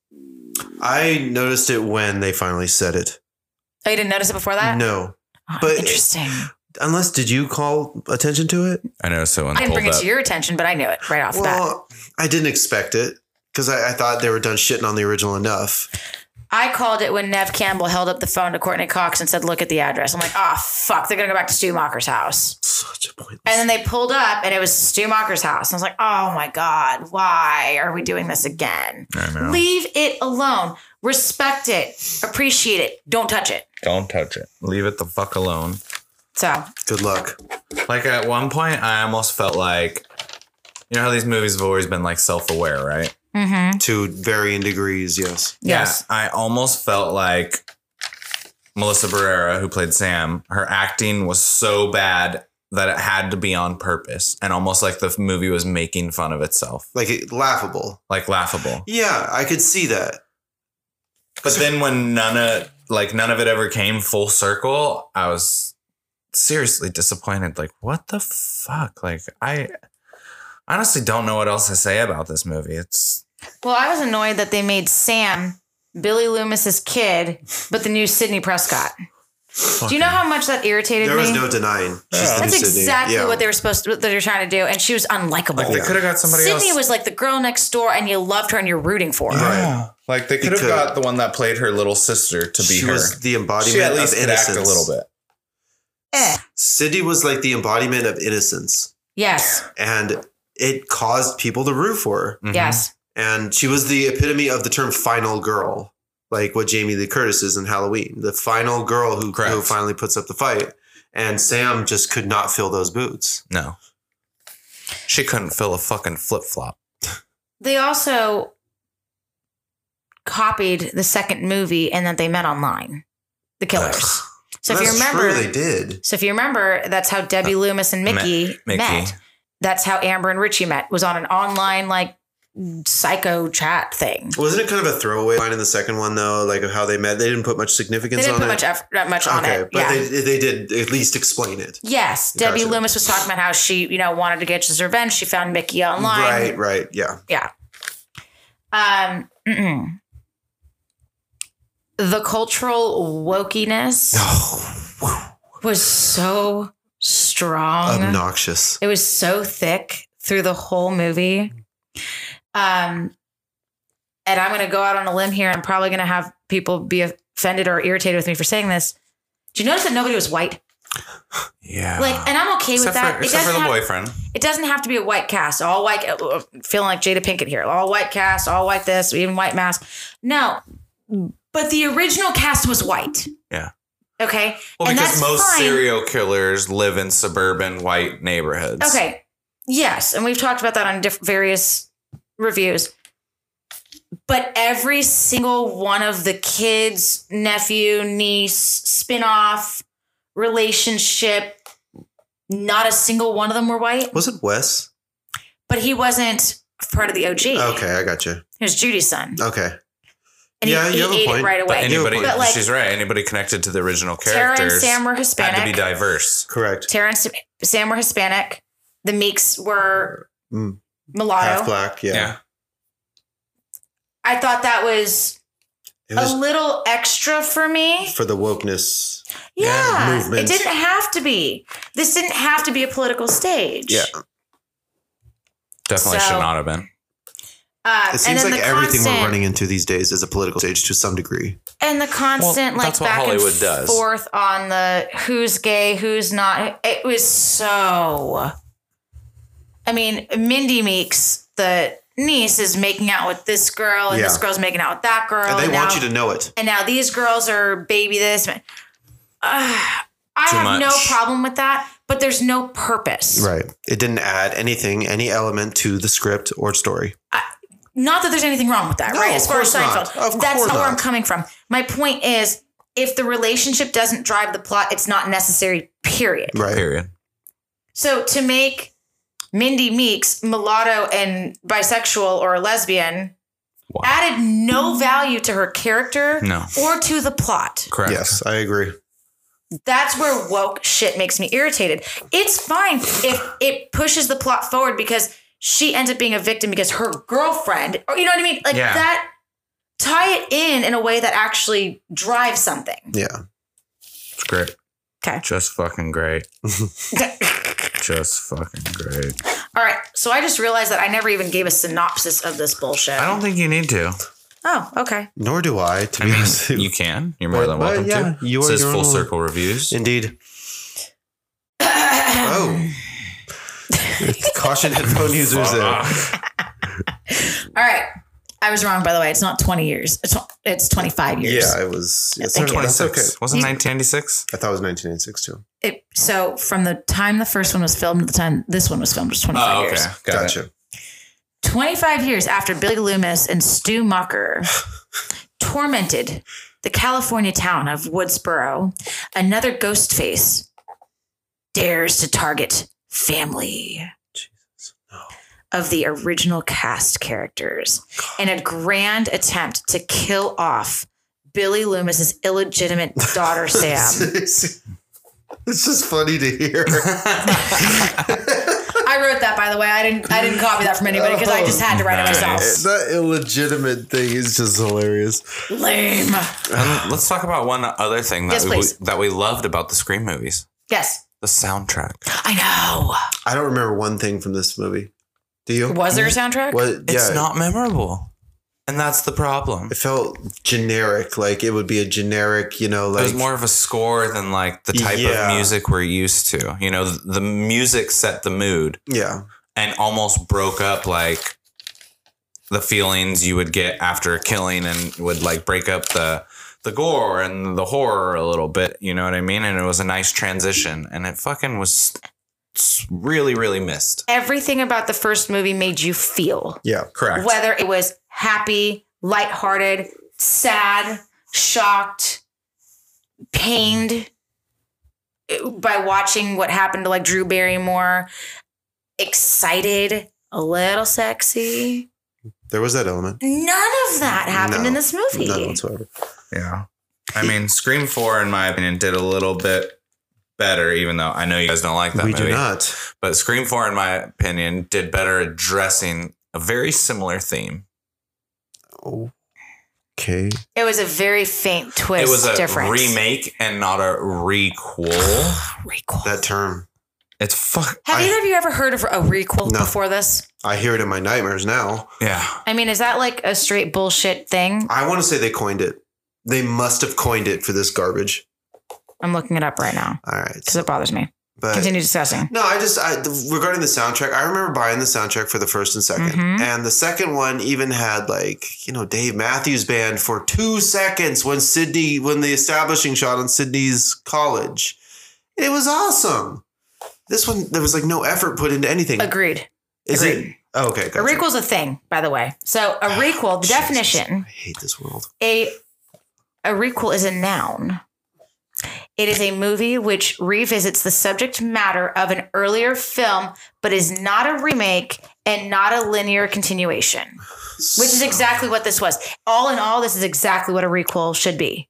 I noticed it when they finally said it. Oh, you didn't notice it before that? No. Oh, but interesting. Unless, did you call attention to it? I know someone I didn't pulled bring it up. to your attention, but I knew it right off the bat. Well, I didn't expect it because I, I thought they were done shitting on the original enough. I called it when Nev Campbell held up the phone to Courtney Cox and said, look at the address. I'm like, oh, fuck, they're going to go back to Stu Macher's house. Such a point. And then they pulled up and it was Stu Macher's house. And I was like, oh my God, why are we doing this again? I know. Leave it alone. Respect it. Appreciate it. Don't touch it. Don't touch it. Leave it the fuck alone. So, Good luck. Like at one point, I almost felt like, you know how these movies have always been like self-aware, right? mm-hmm. To varying degrees, yes. Yes. Yeah, I almost felt like Melissa Barrera, who played Sam, her acting was so bad that it had to be on purpose, and almost like the movie was making fun of itself, Like it, laughable. like laughable. Yeah, I could see that. But then when none of like none of it ever came full circle, I was seriously disappointed. Like, what the fuck? Like, I honestly don't know what else to say about this movie. It's Well, I was annoyed that they made Sam Billy Loomis's kid, but the new Sidney Prescott. Do you know how much that irritated There me? was no denying. She's the That's new Sydney. exactly Yeah. what they were supposed to, what they were trying to do, and she was unlikable. like they could have got somebody Sydney else. was like the girl next door, and you loved her, and you're rooting for her. Right. Like they could have could. got the one that played her little sister to be She her. was the embodiment She at least of could act innocence. a little bit. Eh. Sydney was like the embodiment of innocence, Yes, and it caused people to root for her. Mhm. yes. And she was the epitome of the term final girl, like what Jamie Lee Curtis is in Halloween, the final girl who, Correct. who finally puts up the fight. And Sam just could not fill those boots. No. She couldn't fill a fucking flip flop. They also copied the second movie, and that they met online, the killers. So if That's you remember, true, they did. so if you remember, that's how Debbie Loomis and Mickey Met- Mickey. met. That's how Amber and Richie met. Was on an online like psycho chat thing. Wasn't it kind of a throwaway line in the second one though, like of how they met? They didn't put much They significance didn't on put it. much effort, not much on okay, it. but Yeah. they they did at least explain it. Yes, Debbie Gotcha. Loomis was talking about how she, you know, wanted to get his revenge. She found Mickey online. Right, right, yeah. Yeah. Um. mm-mm. The cultural wokeness was so strong. Obnoxious. It was so thick through the whole movie. Um, and I'm going to go out on a limb here. I'm probably going to have people be offended or irritated with me for saying this. Did you notice that nobody was white? Yeah. Like, and I'm okay with except that. for, It except for doesn't the have- boyfriend. It doesn't have to be a white cast. All white, uh, feeling like Jada Pinkett here. All white cast, all white this, even white mask. No, but the original cast was white. Yeah. Okay. Well, and because that's most fine. serial killers live in suburban white neighborhoods. Okay. Yes, and we've talked about that on different various reviews. But every single one of the kids, nephew, niece, spin-off, relationship, not a single one of them were white. Was it Wes? But he wasn't part of the O G. Okay, I got you. He was Judy's son. Okay. And Yeah, he, you have he a ate point. it right But away. anybody, But like, she's right. Anybody connected to the original Tara and characters Sam were had to be Hispanic. diverse. Correct. Tara and Sam were Hispanic. The Meeks were Mm. mulatto. Half black, yeah. Yeah. I thought that was, It was a little extra for me. for the wokeness. Yeah, movement. it didn't have to be. This didn't have to be a political stage. Yeah. Definitely So- should not have been. Uh, It and seems then like the everything constant, we're running into these days is a political stage to some degree. and the constant Well, like that's what back Hollywood and does. forth on the who's gay, who's not. It was so. I mean, Mindy Meeks, the niece, is making out with this girl, and Yeah. this girl's making out with that girl. And they and want now- you to know it. And now these girls are baby this. Uh, I Too have no much. problem with that, but there's no purpose. Right. It didn't add anything, any element to the script or story. Not that there's anything wrong with that, No, right? of As far as course not. Seinfeld, Of that's course not where I'm not. coming from. My point is, if the relationship doesn't drive the plot, it's not necessary, period. Right. Period. So to make Mindy Meeks mulatto and bisexual or a lesbian Wow. added no value to her character No. or to the plot. Correct. Yes, I agree. That's where woke shit makes me irritated. It's fine if it pushes the plot forward because she ends up being a victim because her girlfriend, or you know what I mean? Like Yeah. that, tie it in in a way that actually drives something. Yeah. It's great. Okay. Just fucking great. Just fucking great. All right. So I just realized that I never even gave a synopsis of this bullshit. I don't think you need to. Oh, okay. Nor do I, to I be mean, honest. with you. you can. You're more But- than but welcome yeah, to. you It are says your Full own- Circle Reviews. Indeed. Oh. Caution headphone users there. All right. I was wrong, by the way. It's not twenty years. It's, it's twenty-five years. Yeah, I was. It's thank okay. you. That's twenty-six. okay. Wasn't You- nineteen ninety-six? I thought it was nineteen eighty-six too. It, so from the time the first one was filmed to the time this one was filmed was twenty-five Oh, okay. years. Got Gotcha. it. twenty-five years after Billy Loomis and Stu Mucker tormented the California town of Woodsboro, another ghost face dares to target family Jesus. No. of the original cast characters in a grand attempt to kill off Billy Loomis's illegitimate daughter, Sam. It's just funny to hear. I wrote that, by the way. I didn't. I didn't copy that from anybody because I just had to write it Nice. myself. That illegitimate thing is just hilarious. Lame. And let's talk about one other thing that Yes, we, please. that we loved about the Scream movies. Yes, The soundtrack. I know. I don't remember one thing from this movie. Do you? Was there a soundtrack? What? It's yeah, not memorable. And that's the problem. it felt generic. Like it would be a generic, you know, It like was more of a score than like the type Yeah. of music we're used to. You know, the, the music set the mood yeah, and almost broke up like the feelings you would get after a killing and would like break up the the gore and the horror a little bit. You know what I mean? And it was a nice transition. And it fucking was really, really missed. Everything about the first movie made you feel, yeah. Correct. whether it was happy, lighthearted, sad, shocked, pained by watching what happened to like Drew Barrymore, excited, a little sexy. There was that element. None of that happened No, in this movie. None whatsoever. Yeah. I mean, Scream four, in my opinion, did a little bit better, even though I know you guys don't like that we movie. do not. But Scream four, in my opinion, did better addressing a very similar theme. Okay. It was a very faint twist. It was a difference. remake and not a requel. Requel. That term. It's fuck. Have I- either of you ever heard of a requel No. before this? I hear it in my nightmares now. Yeah. I mean, is that like a straight bullshit thing? I want to say they coined it. They must have coined it for this garbage. I'm looking it up right now All right. because it bothers me. But Continue discussing. no, I just I regarding the soundtrack, I remember buying the soundtrack for the first and 2nd Mhm. and the second one even had like you know Dave Matthews Band for two seconds when Sydney when the establishing shot on Sydney's college. It was awesome. This one there was like no effort put into anything. Agreed. Is agreed. it? Oh, okay, A gotcha. requel's a thing, by the way. So a requel, the Jesus, definition, I hate this world. a a requel is a noun. It is a movie which revisits the subject matter of an earlier film, but is not a remake and not a linear continuation, which is exactly what this was. All in all, this is exactly what a requel should be.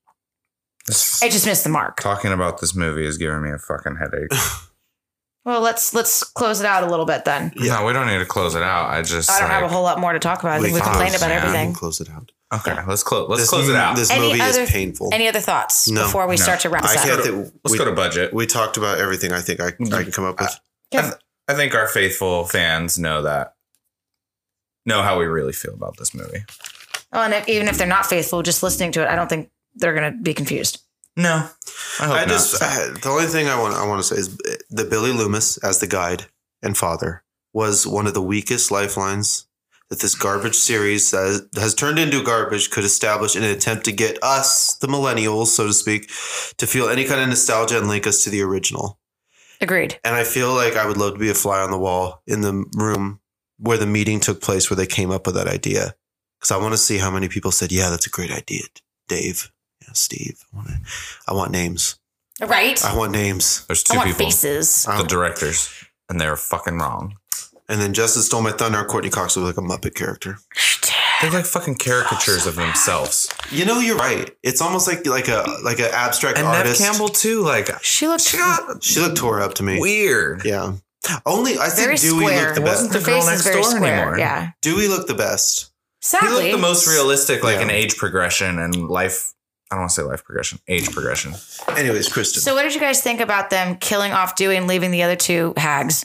It just missed the mark. Talking about this movie is giving me a fucking headache. Well, let's let's close it out a little bit then. Yeah. No, we don't need to close it out. I just I don't have a like- whole lot more to talk about. I think we can complained close- about yeah. we everything. can Close it out. Okay, let's close. Let's This close it m- out. This Any movie other- is painful. Any other thoughts No, before we no. start to wrap I this can't up? think. Let's we, go to budget. we talked about everything. I think I, I can come up with. I, th- I think our faithful fans know that, know how we really feel about this movie. Oh, and if, even if they're not faithful, just listening to it, I don't think they're going to be confused. No, I hope I not. just I, the only thing I want I want to say is that Billy Loomis as the guide and father was one of the weakest lifelines that this garbage series has, has turned into garbage could establish in an attempt to get us, the millennials, so to speak, to feel any kind of nostalgia and link us to the original. Agreed. And I feel like I would love to be a fly on the wall in the room where the meeting took place, where they came up with that idea, because I want to see how many people said, "Yeah, that's a great idea, Dave." Yeah, Steve. I want, to, I want names. Right? I want names. There's I two want people, faces. the directors, and they're fucking wrong. And then Justice Stole My Thunder. Courtney Cox was like a Muppet character. They're like fucking caricatures of themselves. You know, you're right. It's almost like like a like an abstract And artist. Neve Campbell too. Like She looked she got She looked tore up to me. weird. Yeah. Only I very think Dewey square. looked the It best. wasn't Her the girl face is next very door square. anymore. Yeah. Dewey looked the best. He Sadly, looked the most realistic, like Yeah. an age progression and life. I don't want to say life progression, age progression. Anyways, Kristen. So, what did you guys think about them killing off Dewey and leaving the other two hags?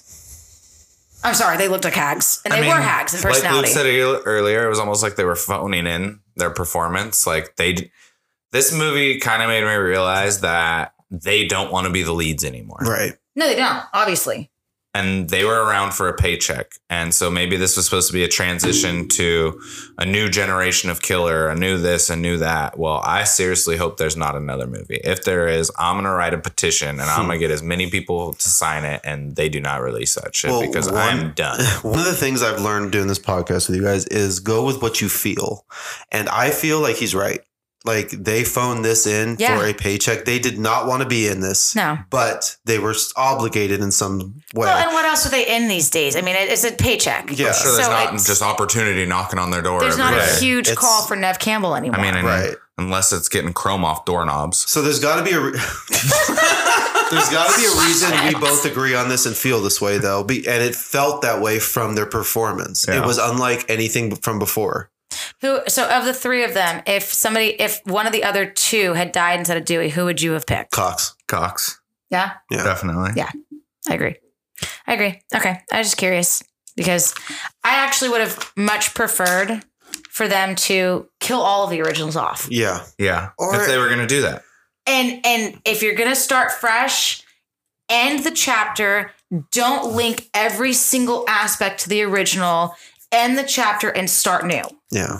I'm sorry, they looked like hags, and they I mean, were hags in Like Luke personality. said ear- earlier, it was almost like they were phoning in their performance. Like they, d- this movie kind of made me realize that they don't want to be the leads anymore. right. no, they don't. Obviously, And they were around for a paycheck. And so maybe this was supposed to be a transition to a new generation of killer, a new this, a new that. Well, I seriously hope there's not another movie. If there is, I'm going to write a petition and I'm going to get as many people to sign it and they do not release that shit Well, because one- I'm done. One of the things I've learned doing this podcast with you guys is go with what you feel. And I feel like he's right. Like they phoned this in Yeah. for a paycheck. They did not want to be in this. no. But they were obligated in some way. Well, and what else are they in these days? I mean, it- it's a paycheck. Yeah. I'm sure there's So not it's- just opportunity knocking on their door. There's not every a day. huge It's- call for Neve Campbell anymore. I mean, and Right. unless it's getting chrome off doorknobs. So there's got to be a re- there's got to be a reason we both agree on this and feel this way though. Be, and it felt that way from their performance. Yeah. It was unlike anything from before. who? So, of the three of them, if somebody, if one of the other two had died instead of Dewey, who would you have picked? Cox. Cox. Yeah, Yeah. Definitely. Yeah. I agree. I agree. Okay, I was just curious because I actually would have much preferred for them to kill all of the originals off. Yeah. Yeah. Or- if they were going to do that. And and if you're gonna start fresh, end the chapter. Don't link every single aspect to the original. End the chapter and start new. Yeah.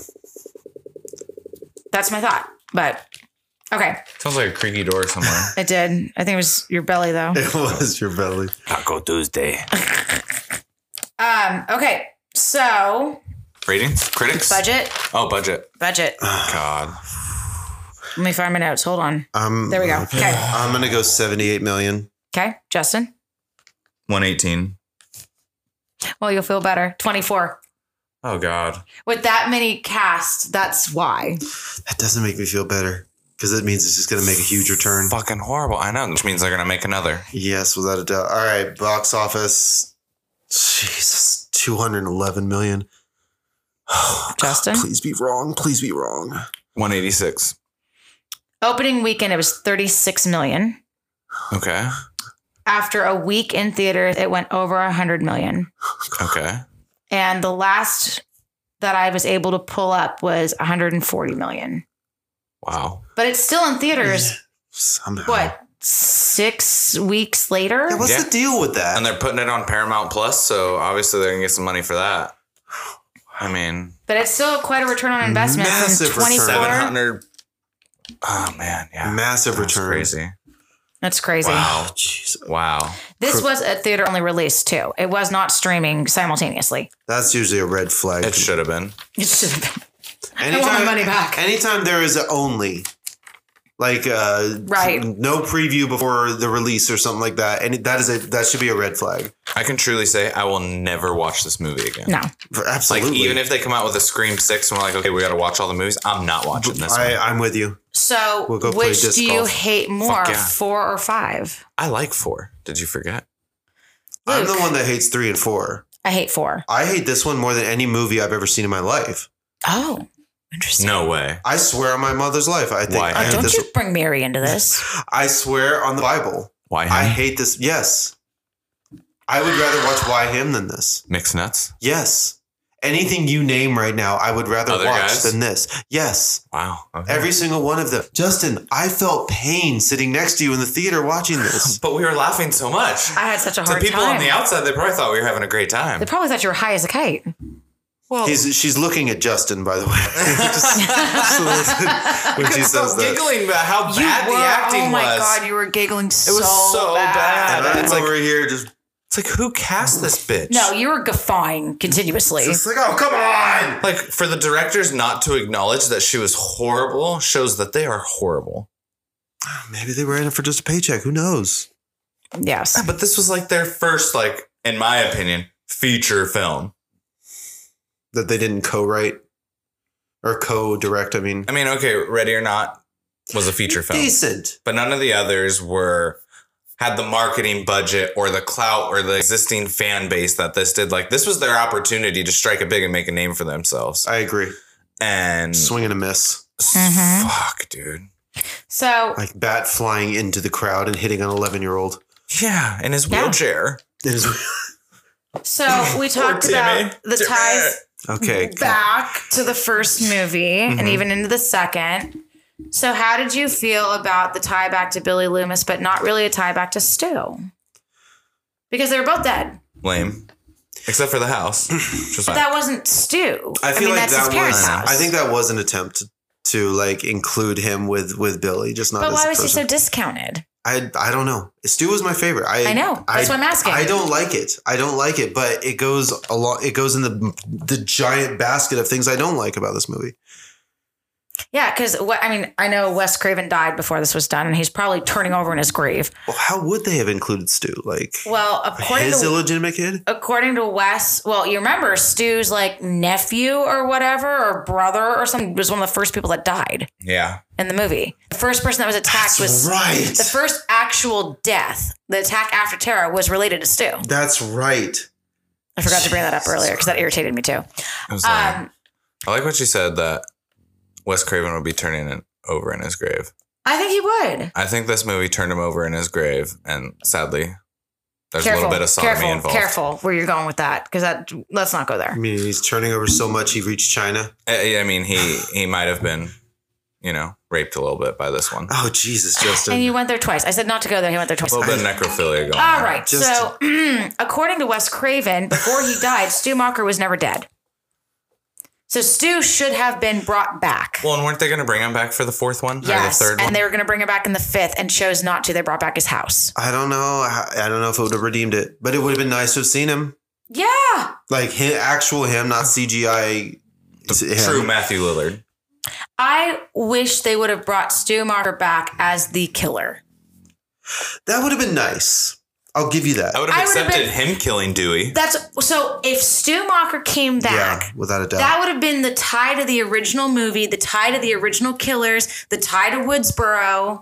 That's my thought. But okay, Sounds like a creaky door somewhere. it did. I think it was your belly though. It was your belly. Taco Tuesday. Um. Okay. So Ratings? Critics? budget. Oh, budget. Budget. God. Let me find my notes. Hold on. Um, There we go. Okay. I'm gonna go seventy-eight million. Okay. Justin. one eighteen. Well, you'll feel better. twenty-four. Oh, God. With that many cast, that's why. That doesn't make me feel better because it means it's just gonna make a huge return. Fucking horrible. I know. Which means they're going to make another. Yes, without a doubt. All right, box office. Jesus, two hundred eleven million. Oh, God, Justin? please be wrong. Please be wrong. one eighty-six. Opening weekend, it was thirty-six million. Okay. After a week in theaters, it went over one hundred million. Okay. And the last that I was able to pull up was one hundred forty million. Wow. But it's still in theaters. Somehow. What? Six weeks later? Yeah, what's Yeah. the deal with that? And they're putting it on Paramount Plus, so obviously they're going to get some money for that. I mean, But it's still quite a return on investment. Massive From return. twenty-four. seven hundred. Oh, man. Yeah. Massive That's return. crazy. That's crazy. Wow. Oh, jeez. Wow. This was a theater only release too. It was not streaming simultaneously. That's usually a red flag. It should have been. It should have been. Anytime, want my money back. Anytime there is a only, like uh, Right. no preview before the release or something like that, and that is a that should be a red flag. I can truly say I will never watch this movie again. No. For- Like, Absolutely. even if they come out with a Scream six and we're like, okay, we got to watch all the movies, I'm not watching this I, one. I'm with you. So, We'll go play which disc do you golf. hate more, Fuck yeah. four or five? I like four. Did you forget? I'm the Luke. one that hates three and four. I hate four. I hate this one more than any movie I've ever seen in my life. Oh, interesting. No way. I swear on my mother's life. I think Why? I Oh, hate don't this. you bring Mary into this. I swear on the Bible. Why him? I hate this. Yes. I would rather watch Why Him than this. Mixed nuts? Yes. Anything you name right now, I would rather Other watch guys? than this. Yes. Wow. Okay. Every single one of them. Justin, I felt pain sitting next to you in the theater watching this. But we were laughing so much. I had such a To hard people time. on the outside, they probably thought we were having a great time. They probably thought you were high as a kite. Well, He's, she's looking at Justin, by the way. Just- when she says stop that. giggling about how bad the acting oh my was. God, you were giggling so, It was so bad. And I'm It's like- over here just, It's like, who cast this bitch? No, you were guffawing continuously. just like, oh, come on. Like, for the directors not to acknowledge that she was horrible shows that they are horrible. Maybe they were in it for just a paycheck. Who knows? Yes. But this was like their first, like, in my opinion, feature film. That they didn't co-write. or co-direct. I mean, I mean, okay, Ready or Not was a feature film, decent. but none of the others were had the marketing budget or the clout or the existing fan base that this did. Like, this was their opportunity to strike a big and make a name for themselves. I agree. And Swing and a miss. Mhm. Fuck, dude. So Like bat flying into the crowd and hitting an eleven year old. Yeah, in his Yeah. wheelchair. so we talked Timmy. about the Timmy. ties Okay. back to the first movie Mhm. and even into the second. So how did you feel about the tie back to Billy Loomis, but not really a tie back to Stu? Because they were both dead. Lame. Except for the house. Which was But fine. that wasn't Stu. I feel mean, like that's his that parents' was. house. I think that was an attempt to, to like include him with with Billy, just not. But as why a was he person. so discounted? I I don't know. Stu was my favorite. I I know. That's I, what I'm asking. I don't like it. I don't like it, but it goes along. It goes in the the giant basket of things I don't like about this movie. Yeah, because what I mean, I know Wes Craven died before this was done, and he's probably turning over in his grave. Well, how would they have included Stu? Like Well, according his to illegitimate kid? according to Wes, well, you remember Stu's like nephew or whatever, or brother or something was one of the first people that died Yeah. in the movie. The first person that was attacked That's was right. the first actual death. The attack after Tara was related to Stu. That's right. I forgot to bring that up Jesus earlier because that irritated me too. I was like, Um, I like what you said that Wes Craven would be turning it over in his grave. I think he would. I think this movie turned him over in his grave, and sadly, there's Careful, a little bit of sodomy careful, involved. careful where you're going with that because that let's not go there. I mean, he's turning over so much he reached China. I, I mean, he he might have been, you know, raped a little bit by this one. Oh Jesus, Justin. And you went there twice. I said not to go there. He went there twice. A little bit of necrophilia going All on. right. Just- so, according to Wes Craven, before he died, Stu Macher was never dead. So Stu should have been brought back. Well, and weren't they going to bring him back for the fourth one yes, or the third one? and they were going to bring him back in the fifth, and chose not to. They brought back his house. I don't know. I I don't know if it would have redeemed it, but it would have been nice to have seen him, Yeah. like him, actual him, not C G I. him. True Matthew Lillard. I wish they would have brought Stu Macher back as the killer. That would have been nice. I'll give you that. I would have I would have accepted been- him killing Dewey. That's so. If Stu Macher came back, Yeah, without a doubt. that would have been the tie to the original movie, the tie to the original killers, the tie to Woodsboro.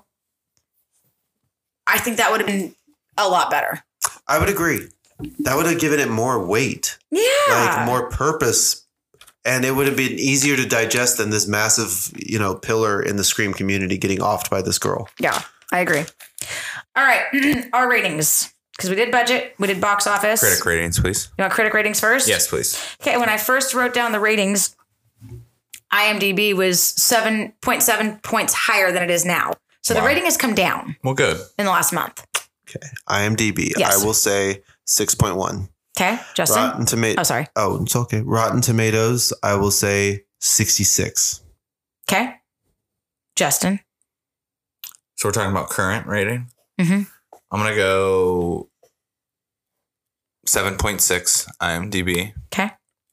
I think that would have been a lot better. I would agree. That would have given it more weight, Yeah. like more purpose, and it would have been easier to digest than this massive, you know, pillar in the Scream community getting offed by this girl. Yeah, I agree. All right, our ratings. Because we did budget, we did box office. Critic ratings, please. You want critic ratings first? Yes, please. Okay, when I first wrote down the ratings, IMDb was seven point seven points higher than it is now. So the Wow. rating has come down Well, good. in the last month. Okay, IMDb. Yes. I will say six point one. Okay, Justin? Rotten Tomatoes. Oh, sorry. Oh, it's okay. Rotten Tomatoes. I will say sixty-six. Okay. Justin? So we're talking about current rating. Mm-hmm. I'm gonna go seven point six IMDb, Okay.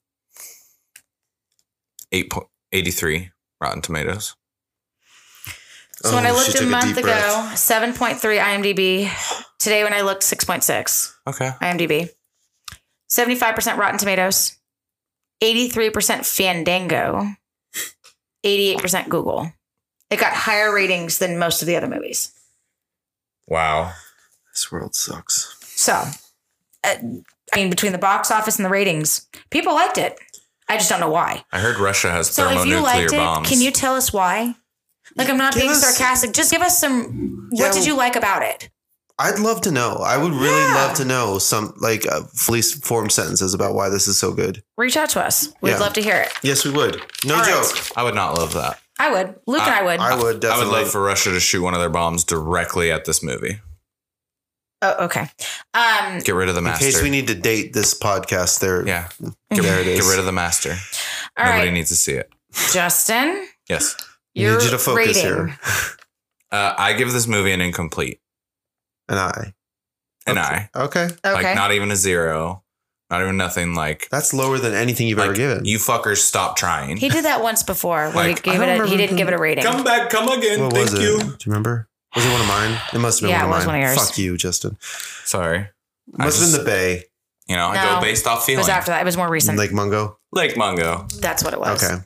eight eighty-three Rotten Tomatoes. So when Oh, I she looked a took a month deep ago, breath. seven point three IMDb. Today when I looked, six point six Okay. IMDb. seventy-five percent Rotten Tomatoes. eighty-three percent Fandango. eighty-eight percent Google. It got higher ratings than most of the other movies. Wow. This world sucks. So, uh, I mean, between the box office and the ratings, people liked it. I just don't know why. I heard Russia has So if you thermonuclear liked it, bombs. can you tell us why? Like, I'm not Give being us- sarcastic. Just give us some. Yeah, What did you like about it? I'd love to know. I would really Yeah. love to know some like uh, fully formed sentences about why this is so good. Reach out to us. We'd Yeah. love to hear it. Yes, we would. No All right. joke. I would not love that. I would. Luke and I would. I would I definitely. would love for Russia to shoot one of their bombs directly at this movie. oh, okay. Um, Get rid of the in master. case we need to date this podcast, there. yeah. Get, there it is. Get rid of the master. all Nobody right, needs to see it. Justin. Yes. Your Need you to focus rating. here. Uh, I give this movie an incomplete. And I. An Okay. I. Okay. Okay. Like not even a zero. Not even nothing like. That's lower than anything you've ever like given. you fuckers stop trying. he did that once before where Like, he gave I it. don't A, he remember didn't give it a rating. Come back, come again. what Thank was it? you. Do you remember? Was it one of mine? It must have been Yeah, one it of was mine. one of yours. Fuck you, Justin. Sorry. I Must have just- been the Bay. You know, I No. go based off It feeling. was after that. It was more recent. Lake Mungo. Lake Mungo. That's what it was. Okay.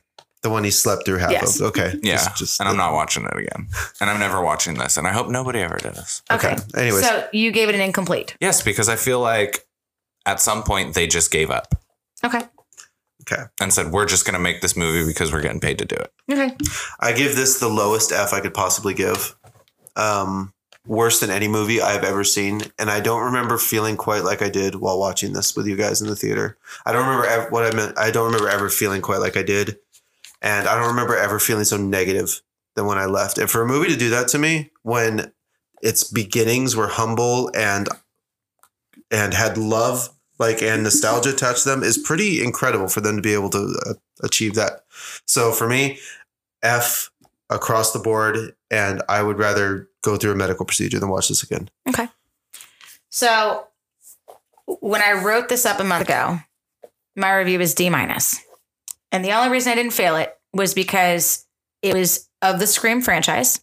The one he slept through half Yes. of. Okay. Yeah. Just, just and I'm not watching it again. And I'm never watching this. And I hope nobody ever does. Okay. Okay. Anyways. So you gave it an incomplete. Yes, because I feel like at some point they just gave up Okay. Okay. and said, we're just going to make this movie because we're getting paid to do it. Okay. I give this the lowest F I could possibly give. Um, worse than any movie I've ever seen. And I don't remember feeling quite like I did while watching this with you guys in the theater. I don't remember ever, what I meant. I don't remember ever feeling quite like I did. And I don't remember ever feeling so negative than when I left. And for a movie to do that to me when its beginnings were humble and and had love like and nostalgia attached to them is pretty incredible for them to be able to uh, achieve that. So for me, F across the board, and I would rather go through a medical procedure than watch this again. Okay. So when I wrote this up a month ago, my review is D minus. And the only reason I didn't fail it was because it was of the Scream franchise.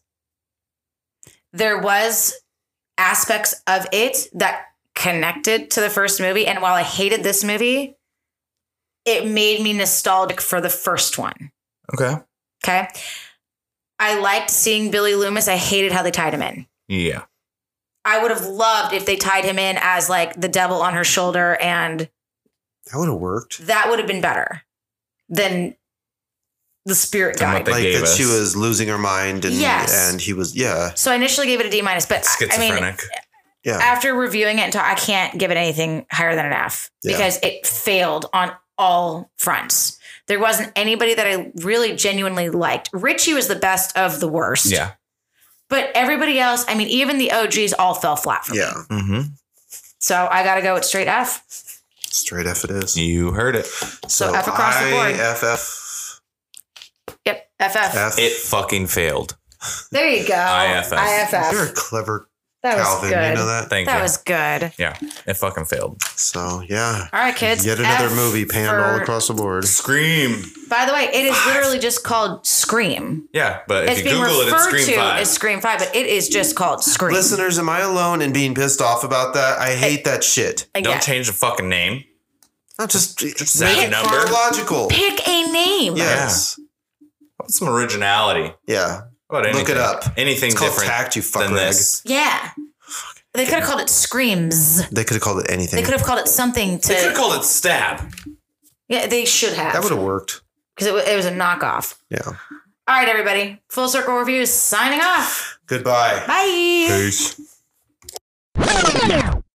There was aspects of it that connected to the first movie. And while I hated this movie, it made me nostalgic for the first one. Okay. Okay. I liked seeing Billy Loomis. I hated how they tied him in. Yeah. I would have loved if they tied him in as like the devil on her shoulder, and That would have worked. that would have been better than the spirit Than what guide. they Like gave that she us. was losing her mind and Yes. and he was yeah. So I initially gave it a D minus, but I, I mean, Schizophrenic. Yeah. after reviewing it, and talk, I can't give it anything higher than an F Yeah. because it failed on all fronts. There wasn't anybody that I really genuinely liked. Richie was the best of the worst. yeah. But everybody else, I mean, even the O Gs all fell flat for me. yeah. Mm-hmm. So I got to go with straight F. Straight F it is. You heard it. So F across the board. I F F Yep. F F. F. It fucking failed. There you go. I F F. I F F. You're a clever That was Calvin. good. You know that? Thank That you. was good. yeah. It fucking failed. So yeah. All right, kids. Yet another F movie panned for- all across the board. Scream. By the way, it is literally just called Scream. Yeah, but if It's you being Google it, it's referred Scream to five. as Scream five, but it is just called Scream. Listeners, am I alone in being pissed off about that? I hate that shit. Again, Don't change the fucking name. Not just, Just make that it number. chronological. pick a name. Yes. How about some originality? Yeah. How about anything? Look it up. Anything It's called different Tact, you fuck than rag. this? Yeah. They could have called it Screams. They could have called it anything. They could have called it something They could have to. called it Stab. Yeah, they should have. That would have worked. Because it, wa- it was a knockoff. Yeah. All right, everybody. Full Circle Reviews signing off. Goodbye. Bye. Peace.